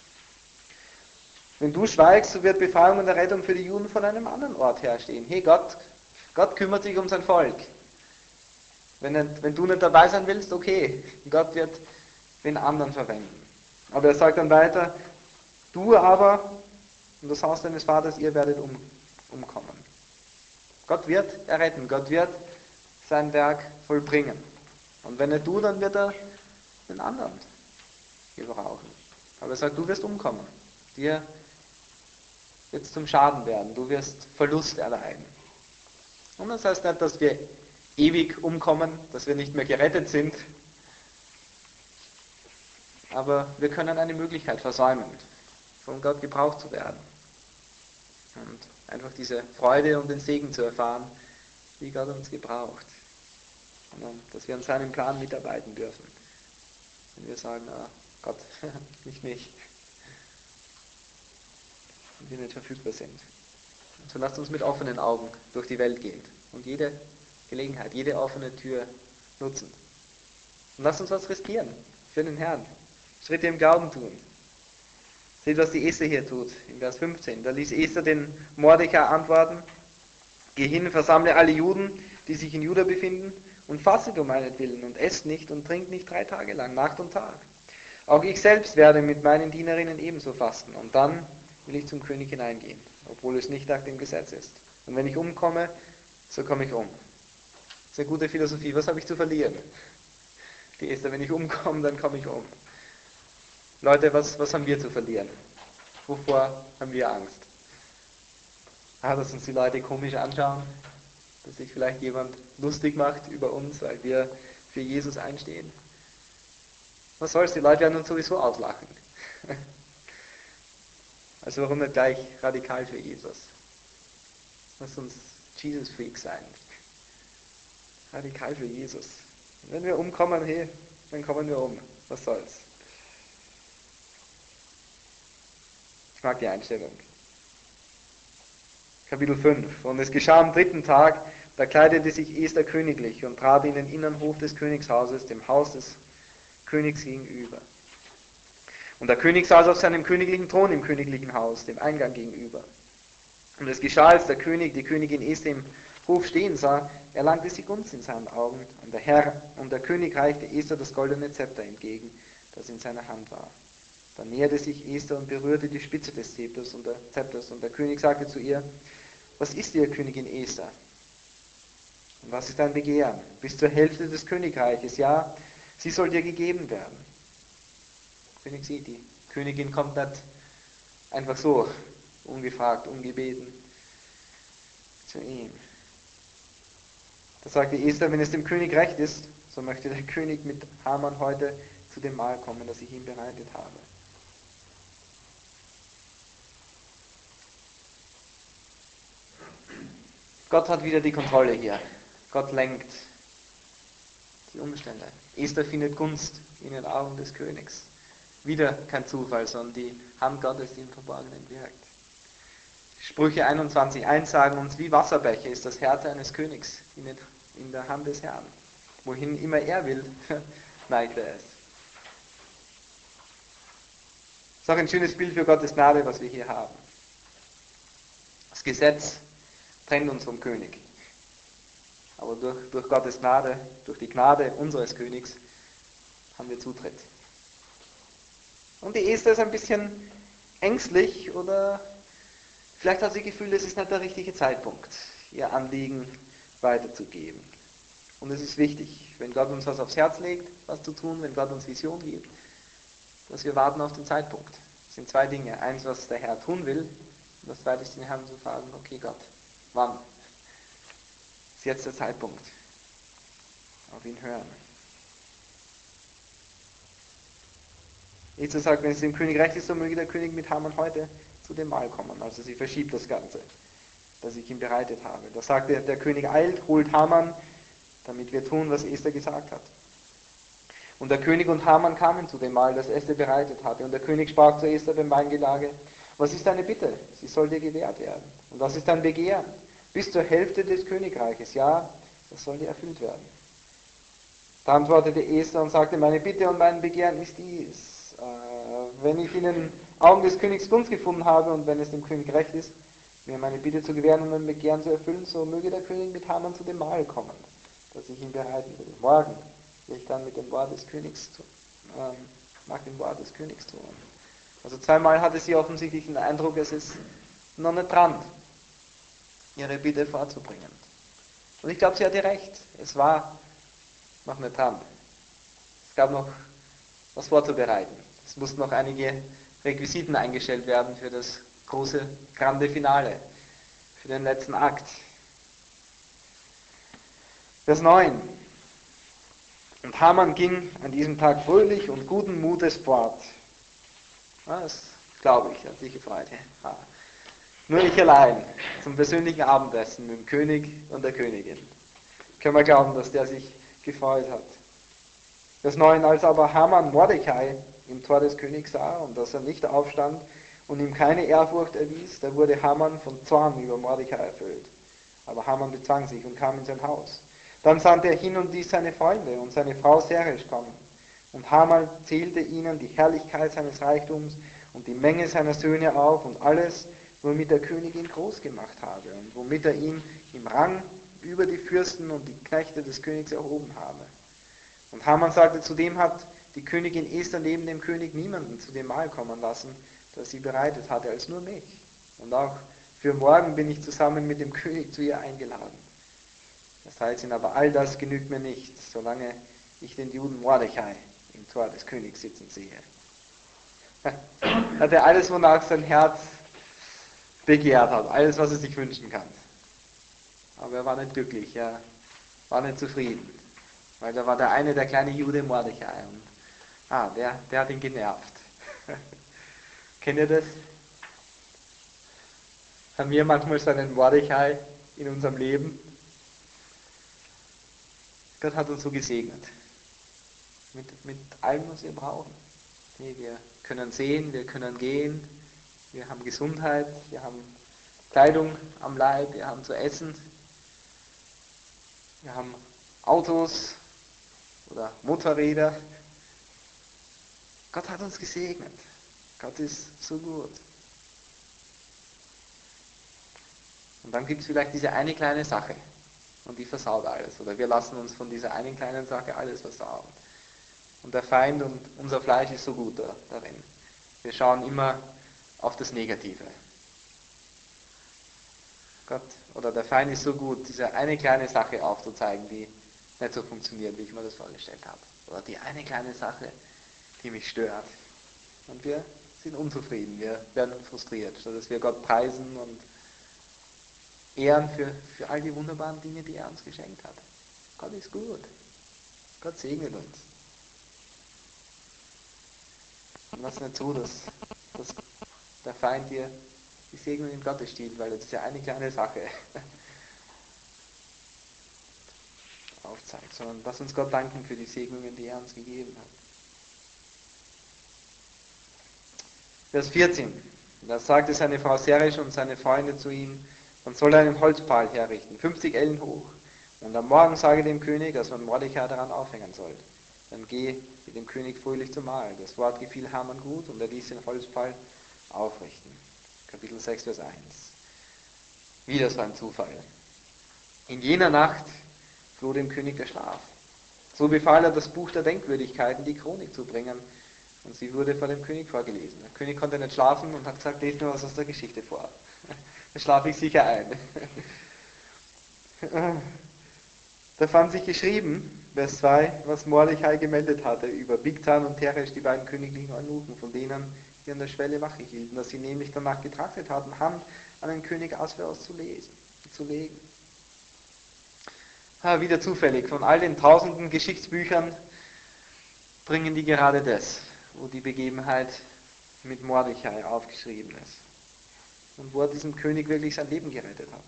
wenn du schweigst, so wird Befreiung und Errettung für die Juden von einem anderen Ort herstehen. Hey, Gott kümmert sich um sein Volk. Wenn du nicht dabei sein willst, okay, Gott wird den anderen verwenden. Aber er sagt dann weiter, du aber und das Haus deines Vaters, ihr werdet umkommen. Gott wird erretten, Gott wird sein Werk vollbringen. Und wenn nicht du, dann wird er den anderen gebrauchen. Aber er sagt, du wirst umkommen. Dir wird es zum Schaden werden. Du wirst Verlust erleiden. Und das heißt nicht, dass wir ewig umkommen, dass wir nicht mehr gerettet sind. Aber wir können eine Möglichkeit versäumen, von Gott gebraucht zu werden. Und einfach diese Freude und den Segen zu erfahren, wie Gott uns gebraucht. Und dass wir an seinem Plan mitarbeiten dürfen. Wenn wir sagen, Gott, nicht mich. Und wir nicht verfügbar sind. Und so lasst uns mit offenen Augen durch die Welt gehen und jede Gelegenheit, jede offene Tür nutzen. Und lasst uns was riskieren für den Herrn. Schritte im Glauben tun. Seht, was die Esther hier tut, in Vers 15. Da ließ Esther den Mordechai antworten, geh hin, versammle alle Juden, die sich in Juda befinden, und fastet um meinetwillen und esst nicht und trinkt nicht 3 Tage lang, Nacht und Tag. Auch ich selbst werde mit meinen Dienerinnen ebenso fasten, und dann will ich zum König hineingehen, obwohl es nicht nach dem Gesetz ist. Und wenn ich umkomme, so komme ich um. Das ist eine gute Philosophie. Was habe ich zu verlieren? Die Esther, wenn ich umkomme, dann komme ich um. Leute, was haben wir zu verlieren? Wovor haben wir Angst? Dass uns die Leute komisch anschauen? Dass sich vielleicht jemand lustig macht über uns, weil wir für Jesus einstehen? Was soll's, die Leute werden uns sowieso auslachen. Also warum nicht gleich radikal für Jesus? Lass uns Jesus-Freak sein. Radikal für Jesus. Und wenn wir umkommen, hey, dann kommen wir um. Was soll's? Ich mag die Einstellung. Kapitel 5. Und es geschah am 3. Tag, da kleidete sich Esther königlich und trat in den inneren Hof des Königshauses, dem Haus des Königs gegenüber. Und der König saß auf seinem königlichen Thron im königlichen Haus, dem Eingang gegenüber. Und es geschah, als der König die Königin Esther im Hof stehen sah, erlangte sie Gunst in seinen Augen. Und der Herr und der König reichte Esther das goldene Zepter entgegen, das in seiner Hand war. Dann näherte sich Esther und berührte die Spitze des Zepters, und der König sagte zu ihr, was ist dir, Königin Esther? Und was ist dein Begehren? Bis zur Hälfte des Königreiches, ja, sie soll dir gegeben werden. König sieht, die Königin kommt nicht einfach so, ungefragt, ungebeten, zu ihm. Da sagte Esther, wenn es dem König recht ist, so möchte der König mit Haman heute zu dem Mahl kommen, das ich ihm bereitet habe. Gott hat wieder die Kontrolle hier. Gott lenkt die Umstände. Esther findet Gunst in den Augen des Königs. Wieder kein Zufall, sondern die Hand Gottes, die im Verborgenen wirkt. Sprüche 21,1 sagen uns, wie Wasserbecher ist das Herz eines Königs in der Hand des Herrn. Wohin immer er will, neigt er es. Das ist auch ein schönes Bild für Gottes Gnade, was wir hier haben. Das Gesetz trennt uns vom König. Aber durch Gottes Gnade, durch die Gnade unseres Königs, haben wir Zutritt. Und die Esther ist ein bisschen ängstlich oder vielleicht hat sie das Gefühl, es ist nicht der richtige Zeitpunkt, ihr Anliegen weiterzugeben. Und es ist wichtig, wenn Gott uns was aufs Herz legt, was zu tun, wenn Gott uns Vision gibt, dass wir warten auf den Zeitpunkt. Es sind 2 Dinge. Eins, was der Herr tun will, und das zweite ist, den Herrn zu fragen, okay Gott, wann? Ist jetzt der Zeitpunkt. Auf ihn hören. Jesus sagt, wenn es dem König recht ist, so möge der König mit Haman heute zu dem Mahl kommen. Also sie verschiebt das Ganze, das ich ihm bereitet habe. Da sagt der König eilt, holt Haman, damit wir tun, was Esther gesagt hat. Und der König und Haman kamen zu dem Mahl, das Esther bereitet hatte. Und der König sprach zu Esther beim Weingelage, was ist deine Bitte? Sie soll dir gewährt werden. Und was ist dein Begehren? Bis zur Hälfte des Königreiches, ja, das soll dir erfüllt werden. Da antwortete Esther und sagte, meine Bitte und mein Begehren ist dies. Wenn ich in den Augen des Königs Gunst gefunden habe und wenn es dem König recht ist, mir meine Bitte zu gewähren und mein Begehren zu erfüllen, so möge der König mit Haman zu dem Mahl kommen, das ich ihm bereiten will. Morgen will ich dann mit dem Wort des Königs nach dem Wort des Königs tun. Also zweimal hatte sie offensichtlich den Eindruck, es ist noch nicht dran, ihre Bitte vorzubringen. Und ich glaube, sie hatte recht. Es war noch nicht dran. Es gab noch was vorzubereiten. Es mussten noch einige Requisiten eingestellt werden für das große, grande Finale, für den letzten Akt. Vers 9. Und Haman ging an diesem Tag fröhlich und guten Mutes fort. Das glaube ich, hat sich gefreut. Ja. Nur ich allein zum persönlichen Abendessen mit dem König und der Königin. Können wir glauben, dass der sich gefreut hat. Vers 9, als aber Haman Mordecai im Tor des Königs sah und dass er nicht aufstand und ihm keine Ehrfurcht erwies, da wurde Haman von Zorn über Mordecai erfüllt. Aber Haman bezwang sich und kam in sein Haus. Dann sandte er hin und ließ seine Freunde und seine Frau Zeresh kommen. Und Haman zählte ihnen die Herrlichkeit seines Reichtums und die Menge seiner Söhne auf und alles, womit der König ihn groß gemacht habe und womit er ihn im Rang über die Fürsten und die Knechte des Königs erhoben habe. Und Haman sagte, zudem hat die Königin Esther neben dem König niemanden zu dem Mahl kommen lassen, das sie bereitet hatte, als nur mich. Und auch für morgen bin ich zusammen mit dem König zu ihr eingeladen. Das heißt ihn, aber all das genügt mir nicht, solange ich den Juden Mordecai im Tor des Königs sitzen sehe. Hat er alles, wonach sein Herz begehrt hat, alles, was er sich wünschen kann. Aber er war nicht glücklich, er war nicht zufrieden. Weil da war der eine, der kleine Jude Mordecai. Und, der hat ihn genervt. Kennt ihr das? Haben wir manchmal so einen Mordecai in unserem Leben? Gott hat uns so gesegnet. Mit allem, was wir brauchen. Nee, wir können sehen, wir können gehen, wir haben Gesundheit, wir haben Kleidung am Leib, wir haben zu essen, wir haben Autos oder Motorräder. Gott hat uns gesegnet. Gott ist so gut. Und dann gibt es vielleicht diese eine kleine Sache und die versaut alles. Oder wir lassen uns von dieser einen kleinen Sache alles versauen. Und der Feind und unser Fleisch ist so gut darin. Wir schauen immer auf das Negative. Gott oder der Feind ist so gut, diese eine kleine Sache aufzuzeigen, die nicht so funktioniert, wie ich mir das vorgestellt habe. Oder die eine kleine Sache, die mich stört. Und wir sind unzufrieden, wir werden frustriert, sodass wir Gott preisen und ehren für all die wunderbaren Dinge, die er uns geschenkt hat. Gott ist gut. Gott segnet uns. Und lass nicht zu, dass der Feind dir die Segnung in Gottes stiehlt, weil er diese eine kleine Sache aufzeigt, sondern lass uns Gott danken für die Segnungen, die er uns gegeben hat. Vers 14. Da sagte seine Frau Zeresh und seine Freunde zu ihm, man soll einen Holzpfahl herrichten, 50 Ellen hoch. Und am Morgen sage dem König, dass man Mordecai daran aufhängen soll. Dann geh mit dem König fröhlich zum Mahl. Das Wort gefiel Haman gut und er ließ den Holzpfahl aufrichten. Kapitel 6, Vers 1. Wieder so ein Zufall. In jener Nacht floh dem König der Schlaf. So befahl er, das Buch der Denkwürdigkeiten, die Chronik zu bringen. Und sie wurde vor dem König vorgelesen. Der König konnte nicht schlafen und hat gesagt, lest mir was aus der Geschichte vor. Da schlafe ich sicher ein. Da fand sich geschrieben, Vers 2, was Mordecai gemeldet hatte über Bigtan und Teresh, die beiden königlichen Eunuchen, von denen die an der Schwelle Wache hielten, dass sie nämlich danach getrachtet hatten, Hand an den König Ahasveros zu legen. Wieder zufällig, von all den tausenden Geschichtsbüchern bringen die gerade das, wo die Begebenheit mit Mordecai aufgeschrieben ist. Und wo er diesem König wirklich sein Leben gerettet hat.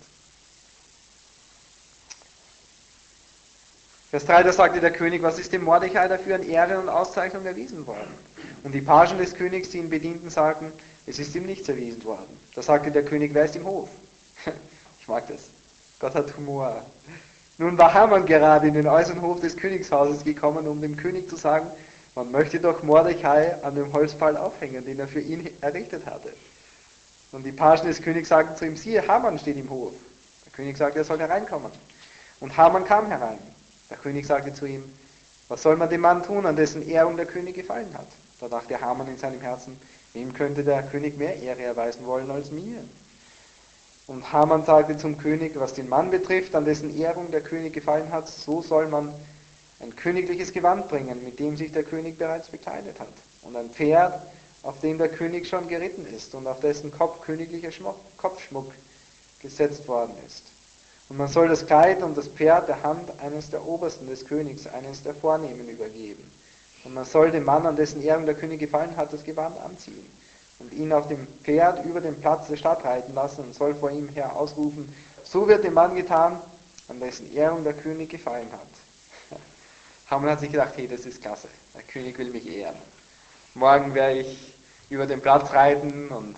Vers 3, da sagte der König, was ist dem Mordecai dafür an Ehre und Auszeichnung erwiesen worden? Und die Pagen des Königs, die ihn bedienten, sagten, es ist ihm nichts erwiesen worden. Da sagte der König, wer ist im Hof? Ich mag das. Gott hat Humor. Nun war Haman gerade in den äußeren Hof des Königshauses gekommen, um dem König zu sagen, man möchte doch Mordechai an dem Holzpfahl aufhängen, den er für ihn errichtet hatte. Und die Pagen des Königs sagten zu ihm, siehe, Haman steht im Hof. Der König sagte, er soll hereinkommen. Und Haman kam herein. Der König sagte zu ihm, was soll man dem Mann tun, an dessen Ehrung der König gefallen hat? Da dachte Haman in seinem Herzen, wem könnte der König mehr Ehre erweisen wollen als mir? Und Haman sagte zum König, was den Mann betrifft, an dessen Ehrung der König gefallen hat, so soll man ein königliches Gewand bringen, mit dem sich der König bereits bekleidet hat. Und ein Pferd, auf dem der König schon geritten ist und auf dessen Kopf königlicher Kopfschmuck gesetzt worden ist. Und man soll das Kleid und das Pferd der Hand eines der Obersten des Königs, eines der Vornehmen übergeben. Und man soll dem Mann, an dessen Ehrung der König gefallen hat, das Gewand anziehen und ihn auf dem Pferd über den Platz der Stadt reiten lassen und soll vor ihm her ausrufen, so wird dem Mann getan, an dessen Ehrung der König gefallen hat. Haman hat sich gedacht, hey, das ist klasse, der König will mich ehren. Morgen werde ich über den Platz reiten und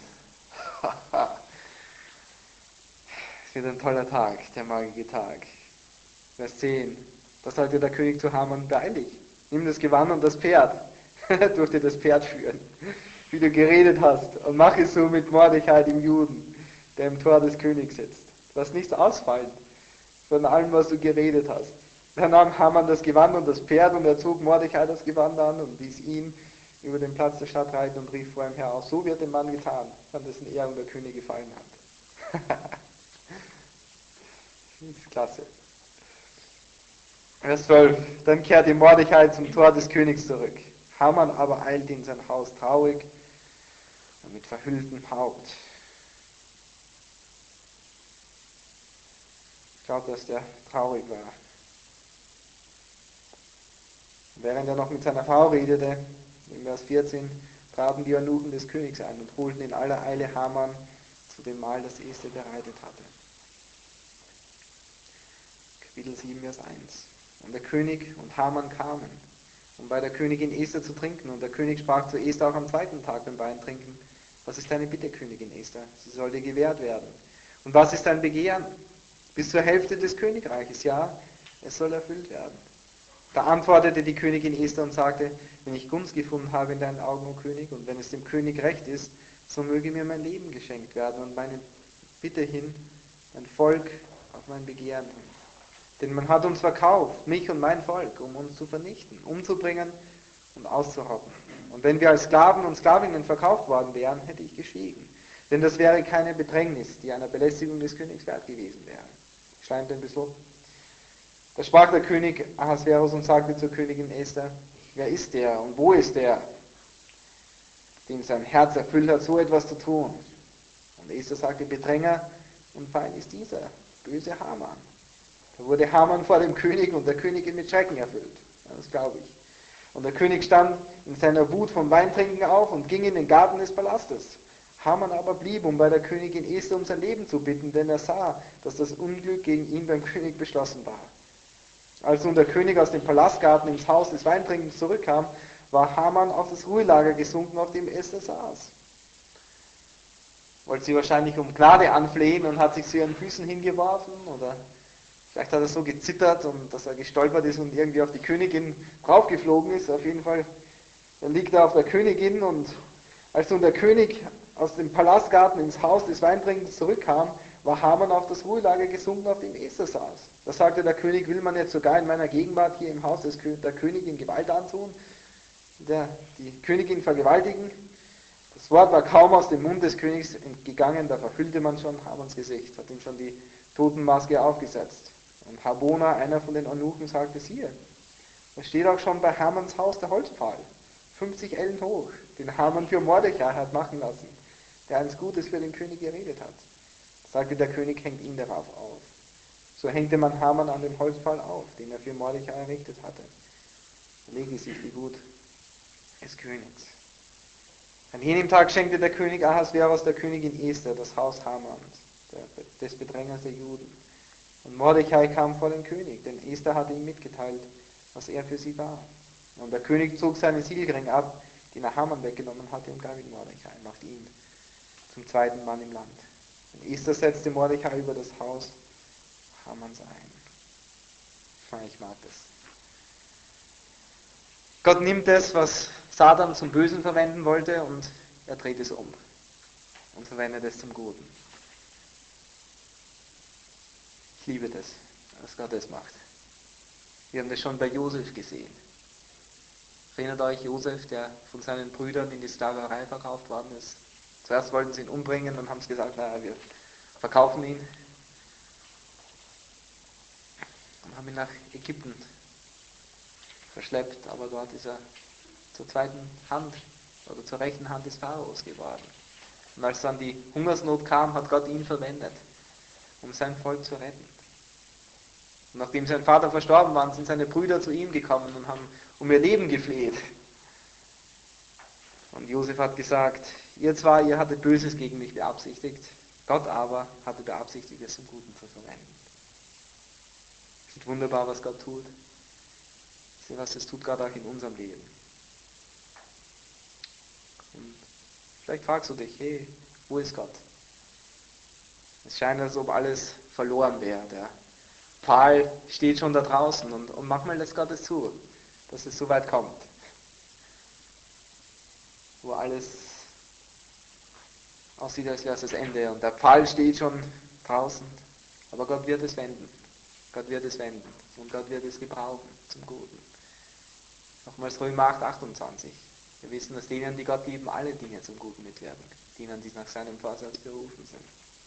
es wird ein toller Tag, der morgige Tag. Vers 10. Da sagte der König zu Haman, beeil dich, nimm das Gewand und das Pferd, durfte das Pferd führen, wie du geredet hast, und mach es so mit Mordechai, dem Juden, der im Tor des Königs sitzt. Lass nichts ausfallen von allem, was du geredet hast. Dann nahm Haman das Gewand und das Pferd und er zog Mordechai das Gewand an und ließ ihn über den Platz der Stadt reiten und rief vor ihm her aus, so wird dem Mann getan, an dessen Ehrung der König gefallen hat. Das ist klasse. Vers 12. Dann kehrte Mordechai zum Tor des Königs zurück. Haman aber eilte in sein Haus traurig und mit verhülltem Haupt. Ich glaube, dass der traurig war. Während er noch mit seiner Frau redete, in Vers 14, traten die Eunuchen des Königs ein und holten in aller Eile Haman zu dem Mahl, das Esther bereitet hatte. Kapitel 7, Vers 1. Und der König und Haman kamen, um bei der Königin Esther zu trinken. Und der König sprach zu Esther auch am zweiten Tag beim Weintrinken, was ist deine Bitte, Königin Esther? Sie soll dir gewährt werden. Und was ist dein Begehren? Bis zur Hälfte des Königreiches, ja, es soll erfüllt werden. Da antwortete die Königin Esther und sagte, wenn ich Gunst gefunden habe in deinen Augen, o König, und wenn es dem König recht ist, so möge mir mein Leben geschenkt werden und meine Bitte hin, mein Volk auf mein Begehren hin. Denn man hat uns verkauft, mich und mein Volk, um uns zu vernichten, umzubringen und auszurotten. Und wenn wir als Sklaven und Sklavinnen verkauft worden wären, hätte ich geschwiegen. Denn das wäre keine Bedrängnis, die einer Belästigung des Königs wert gewesen wäre. Schleimt ein bisschen. Da sprach der König Ahasverus und sagte zur Königin Esther, wer ist der und wo ist der, dem sein Herz erfüllt hat, so etwas zu tun? Und Esther sagte, Bedränger und Feind ist dieser, böse Haman. Da wurde Haman vor dem König und der Königin mit Schrecken erfüllt. Ja, das glaube ich. Und der König stand in seiner Wut vom Weintrinken auf und ging in den Garten des Palastes. Haman aber blieb, um bei der Königin Esther um sein Leben zu bitten, denn er sah, dass das Unglück gegen ihn beim König beschlossen war. Als nun der König aus dem Palastgarten ins Haus des Weintrinkens zurückkam, war Haman auf das Ruhelager gesunken, auf dem Esther saß. Wollte sie wahrscheinlich um Gnade anflehen und hat sich zu ihren Füßen hingeworfen, oder vielleicht hat er so gezittert und dass er gestolpert ist und irgendwie auf die Königin draufgeflogen ist. Auf jeden Fall, dann liegt er auf der Königin, und als nun der König aus dem Palastgarten ins Haus des Weintrinkens zurückkam, war Haman auf das Ruhelager gesunken, auf dem Esther saß. Da sagte der König, will man jetzt sogar in meiner Gegenwart hier im Haus der Königin Gewalt antun, die Königin vergewaltigen? Das Wort war kaum aus dem Mund des Königs entgegangen, da verhüllte man schon Hamans Gesicht, hat ihm schon die Totenmaske aufgesetzt. Und Harbona, einer von den Eunuchen, sagte, siehe, da steht auch schon bei Hamans Haus der Holzpfahl, 50 Ellen hoch, den Haman für Mordechai hat machen lassen, der eins Gutes für den König geredet hat. Sagte der König, hängt ihn darauf auf. So hängte man Haman an dem Holzpfahl auf, den er für Mordechai errichtet hatte. Da legte sich die Wut des Königs. An jenem Tag schenkte der König Ahasverus der Königin Esther das Haus Hamans, des Bedrängers der Juden. Und Mordechai kam vor den König, denn Esther hatte ihm mitgeteilt, was er für sie war. Und der König zog seinen Siegelring ab, den er Haman weggenommen hatte, und gab ihn Mordechai, machte ihn zum zweiten Mann im Land. Und Esther setzte Mordechai über das Haus Hamans ein. Ich mag das. Gott nimmt das, was Satan zum Bösen verwenden wollte, und er dreht es um und verwendet es zum Guten. Ich liebe das, was Gott das macht. Wir haben das schon bei Josef gesehen. Erinnert euch, Josef, der von seinen Brüdern in die Sklaverei verkauft worden ist. Zuerst wollten sie ihn umbringen, dann haben sie gesagt, naja, wir verkaufen ihn. Und haben ihn nach Ägypten verschleppt, aber dort ist er zur zweiten Hand oder zur rechten Hand des Pharaos geworden. Und als dann die Hungersnot kam, hat Gott ihn verwendet, um sein Volk zu retten. Und nachdem sein Vater verstorben war, sind seine Brüder zu ihm gekommen und haben um ihr Leben gefleht. Und Josef hat gesagt, ihr hattet Böses gegen mich beabsichtigt, Gott aber hatte beabsichtigt, es zum Guten zu verwenden. Es ist wunderbar, was Gott tut. Was das tut Gott auch in unserem Leben. Und vielleicht fragst du dich, hey, wo ist Gott? Es scheint, als ob alles verloren wäre. Der Pfahl steht schon da draußen und manchmal lässt Gott es zu, dass es so weit kommt. Wo alles aussieht, als wäre es das Ende. Und der Pfahl steht schon draußen. Aber Gott wird es wenden. Gott wird es wenden. Und Gott wird es gebrauchen zum Guten. Nochmals Römer 8, 28. Wir wissen, dass denen, die Gott lieben, alle Dinge zum Guten mitwirken. Denen, die nach seinem Vorsatz berufen sind.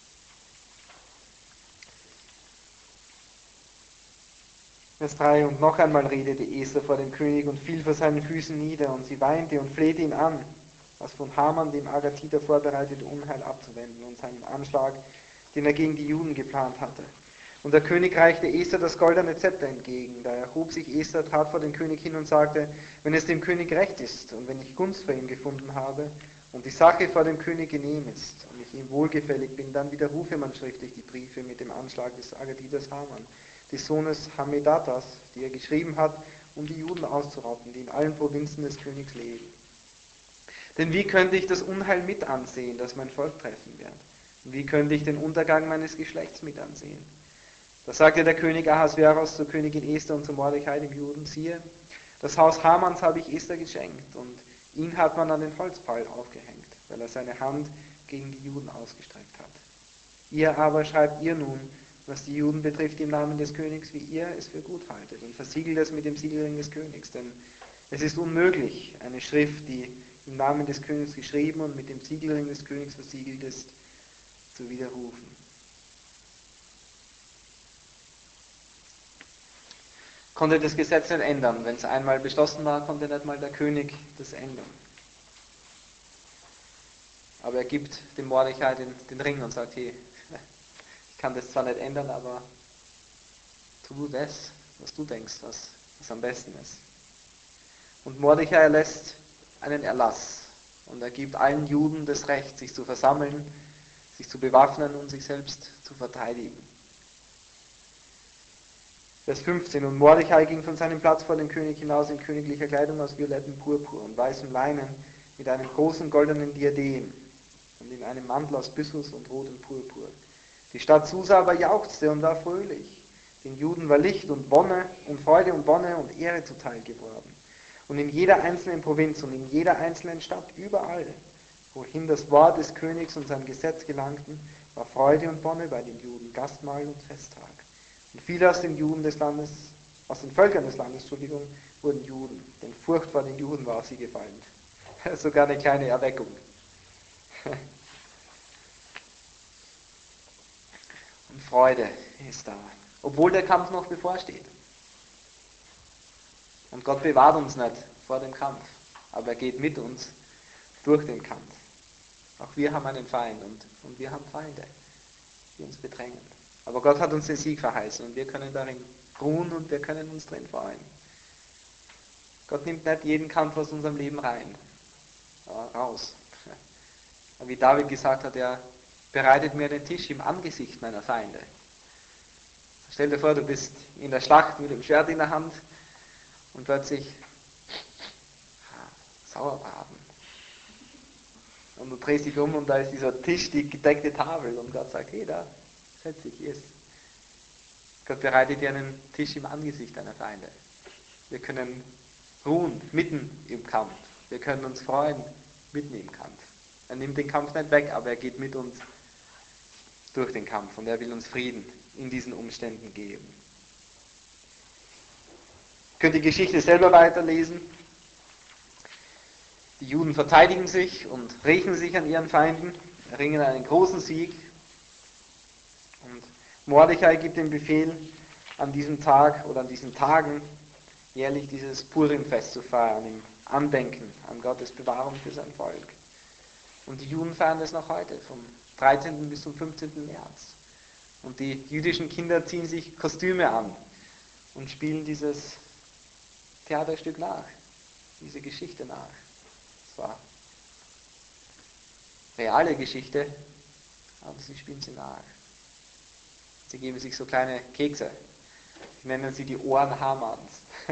Vers 3. Und noch einmal redete Esther vor dem König und fiel vor seinen Füßen nieder, und sie weinte und flehte ihn an, das von Haman, dem Agatiter, vorbereitete Unheil abzuwenden und seinen Anschlag, den er gegen die Juden geplant hatte. Und der König reichte Esther das goldene Zepter entgegen. Da erhob sich Esther, trat vor den König hin und sagte, wenn es dem König recht ist und wenn ich Gunst vor ihm gefunden habe und die Sache vor dem König genehm ist und ich ihm wohlgefällig bin, dann widerrufe man schriftlich die Briefe mit dem Anschlag des Agatiters Haman, des Sohnes Hammedatas, die er geschrieben hat, um die Juden auszurotten, die in allen Provinzen des Königs leben. Denn wie könnte ich das Unheil mit ansehen, das mein Volk treffen wird? Und wie könnte ich den Untergang meines Geschlechts mit ansehen? Da sagte der König Ahasveros zur Königin Esther und zu Mordechai, dem Juden, siehe, das Haus Hamans habe ich Esther geschenkt, und ihn hat man an den Holzpfahl aufgehängt, weil er seine Hand gegen die Juden ausgestreckt hat. Ihr aber schreibt ihr nun, was die Juden betrifft, im Namen des Königs, wie ihr es für gut haltet, und versiegelt es mit dem Siegelring des Königs, denn es ist unmöglich, eine Schrift, die im Namen des Königs geschrieben und mit dem Siegelring des Königs versiegelt ist, zu widerrufen. Konnte das Gesetz nicht ändern. Wenn es einmal beschlossen war, konnte nicht mal der König das ändern. Aber er gibt dem Mordechai den Ring und sagt, hey, ich kann das zwar nicht ändern, aber tu das, was du denkst, was am besten ist. Und Mordechai erlässt einen Erlass und er gibt allen Juden das Recht, sich zu versammeln, sich zu bewaffnen und sich selbst zu verteidigen. Vers 15. Und Mordechai ging von seinem Platz vor dem König hinaus in königlicher Kleidung aus violettem Purpur und weißem Leinen mit einem großen goldenen Diadem und in einem Mantel aus Byssus und rotem Purpur. Die Stadt Susa aber jauchzte und war fröhlich. Den Juden war Licht und Wonne und Freude und Wonne und Ehre zuteil geworden. Und in jeder einzelnen Provinz und in jeder einzelnen Stadt, überall, wohin das Wort des Königs und sein Gesetz gelangten, war Freude und Wonne bei den Juden, Gastmahl und Festtag. Und viele aus den Völkern des Landes, wurden Juden, denn Furcht vor den Juden war auf sie gefallen. Sogar eine kleine Erweckung. Und Freude ist da, obwohl der Kampf noch bevorsteht. Und Gott bewahrt uns nicht vor dem Kampf, aber er geht mit uns durch den Kampf. Auch wir haben einen Feind und wir haben Feinde, die uns bedrängen. Aber Gott hat uns den Sieg verheißen und wir können darin ruhen und wir können uns drin freuen. Gott nimmt nicht jeden Kampf aus unserem Leben raus. Wie David gesagt hat, er bereitet mir den Tisch im Angesicht meiner Feinde. Stell dir vor, du bist in der Schlacht mit dem Schwert in der Hand und plötzlich Sauerbraten. Und du drehst dich um und da ist dieser Tisch, die gedeckte Tafel und Gott sagt, hey, da setz dich, iss. Gott bereitet dir einen Tisch im Angesicht deiner Feinde. Wir können ruhen mitten im Kampf. Wir können uns freuen mitten im Kampf. Er nimmt den Kampf nicht weg, aber er geht mit uns durch den Kampf und er will uns Frieden in diesen Umständen geben. Ihr könnt die Geschichte selber weiterlesen. Die Juden verteidigen sich und rächen sich an ihren Feinden, erringen einen großen Sieg. Und Mordechai gibt den Befehl, an diesem Tag oder an diesen Tagen jährlich dieses Purimfest zu feiern, im Andenken an Gottes Bewahrung für sein Volk. Und die Juden feiern es noch heute, vom 13. bis zum 15. März. Und die jüdischen Kinder ziehen sich Kostüme an und spielen dieses Theaterstück nach, diese Geschichte nach. Es war reale Geschichte, aber sie spielen sie nach. Sie geben sich so kleine Kekse. Ich nenne sie die Ohren Hamanns.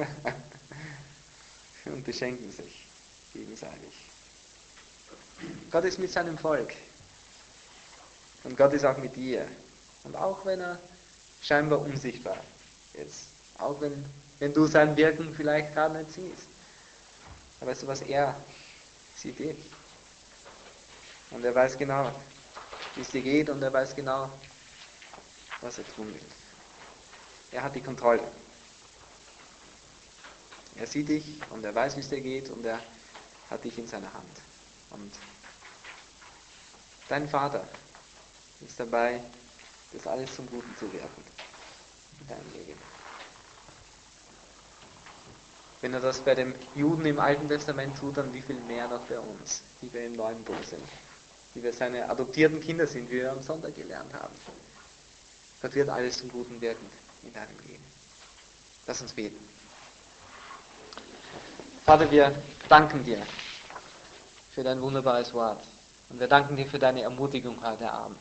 Und beschenken sich gegenseitig. Gott ist mit seinem Volk. Und Gott ist auch mit dir. Und auch wenn er scheinbar unsichtbar ist. Auch wenn du sein Wirken vielleicht gerade nicht siehst. Aber weißt du was, er sieht dich. Und er weiß genau, wie es dir geht und er weiß genau, was er tun will. Er hat die Kontrolle. Er sieht dich und er weiß, wie es dir geht und er hat dich in seiner Hand. Und dein Vater ist dabei, das alles zum Guten zu wirken in deinem Leben. Wenn er das bei den Juden im Alten Testament tut, dann wie viel mehr noch bei uns, die wir im Neuen Bund sind, die wir seine adoptierten Kinder sind, wie wir am Sonntag gelernt haben. Gott wird alles zum Guten wirken in deinem Leben. Lass uns beten. Vater, wir danken dir für dein wunderbares Wort. Und wir danken dir für deine Ermutigung heute Abend.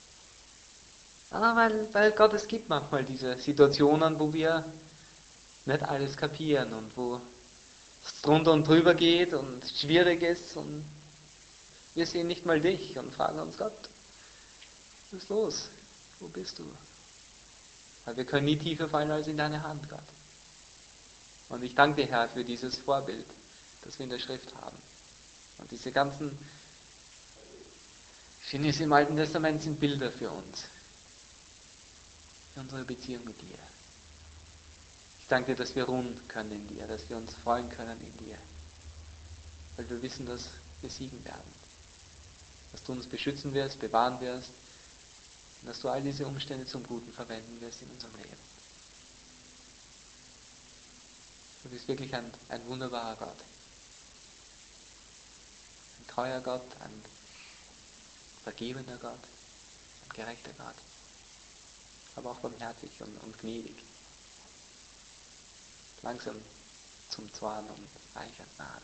Weil Gott, es gibt manchmal diese Situationen, wo wir nicht alles kapieren und wo es drunter und drüber geht und schwierig ist und wir sehen nicht mal dich und fragen uns, Gott, was ist los? Wo bist du? Weil wir können nie tiefer fallen als in deine Hand, Gott. Und ich danke dir, Herr, für dieses Vorbild, das wir in der Schrift haben. Und diese ganzen Geschehnisse im Alten Testament sind Bilder für uns. Für unsere Beziehung mit dir. Ich danke dir, dass wir ruhen können in dir, dass wir uns freuen können in dir. Weil wir wissen, dass wir siegen werden. Dass du uns beschützen wirst, bewahren wirst. Und dass du all diese Umstände zum Guten verwenden wirst in unserem Leben. Du bist wirklich ein wunderbarer Gott. Ein treuer Gott, ein vergebender Gott, ein gerechter Gott. Aber auch barmherzig und gnädig. Langsam zum Zorn und reich an Gnade.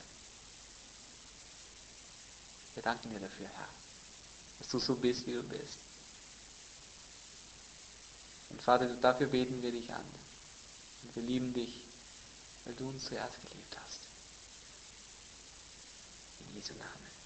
Wir danken dir dafür, Herr, dass du so bist, wie du bist. Und Vater, dafür beten wir dich an. Und wir lieben dich, weil du uns zuerst geliebt hast. In Jesu Namen.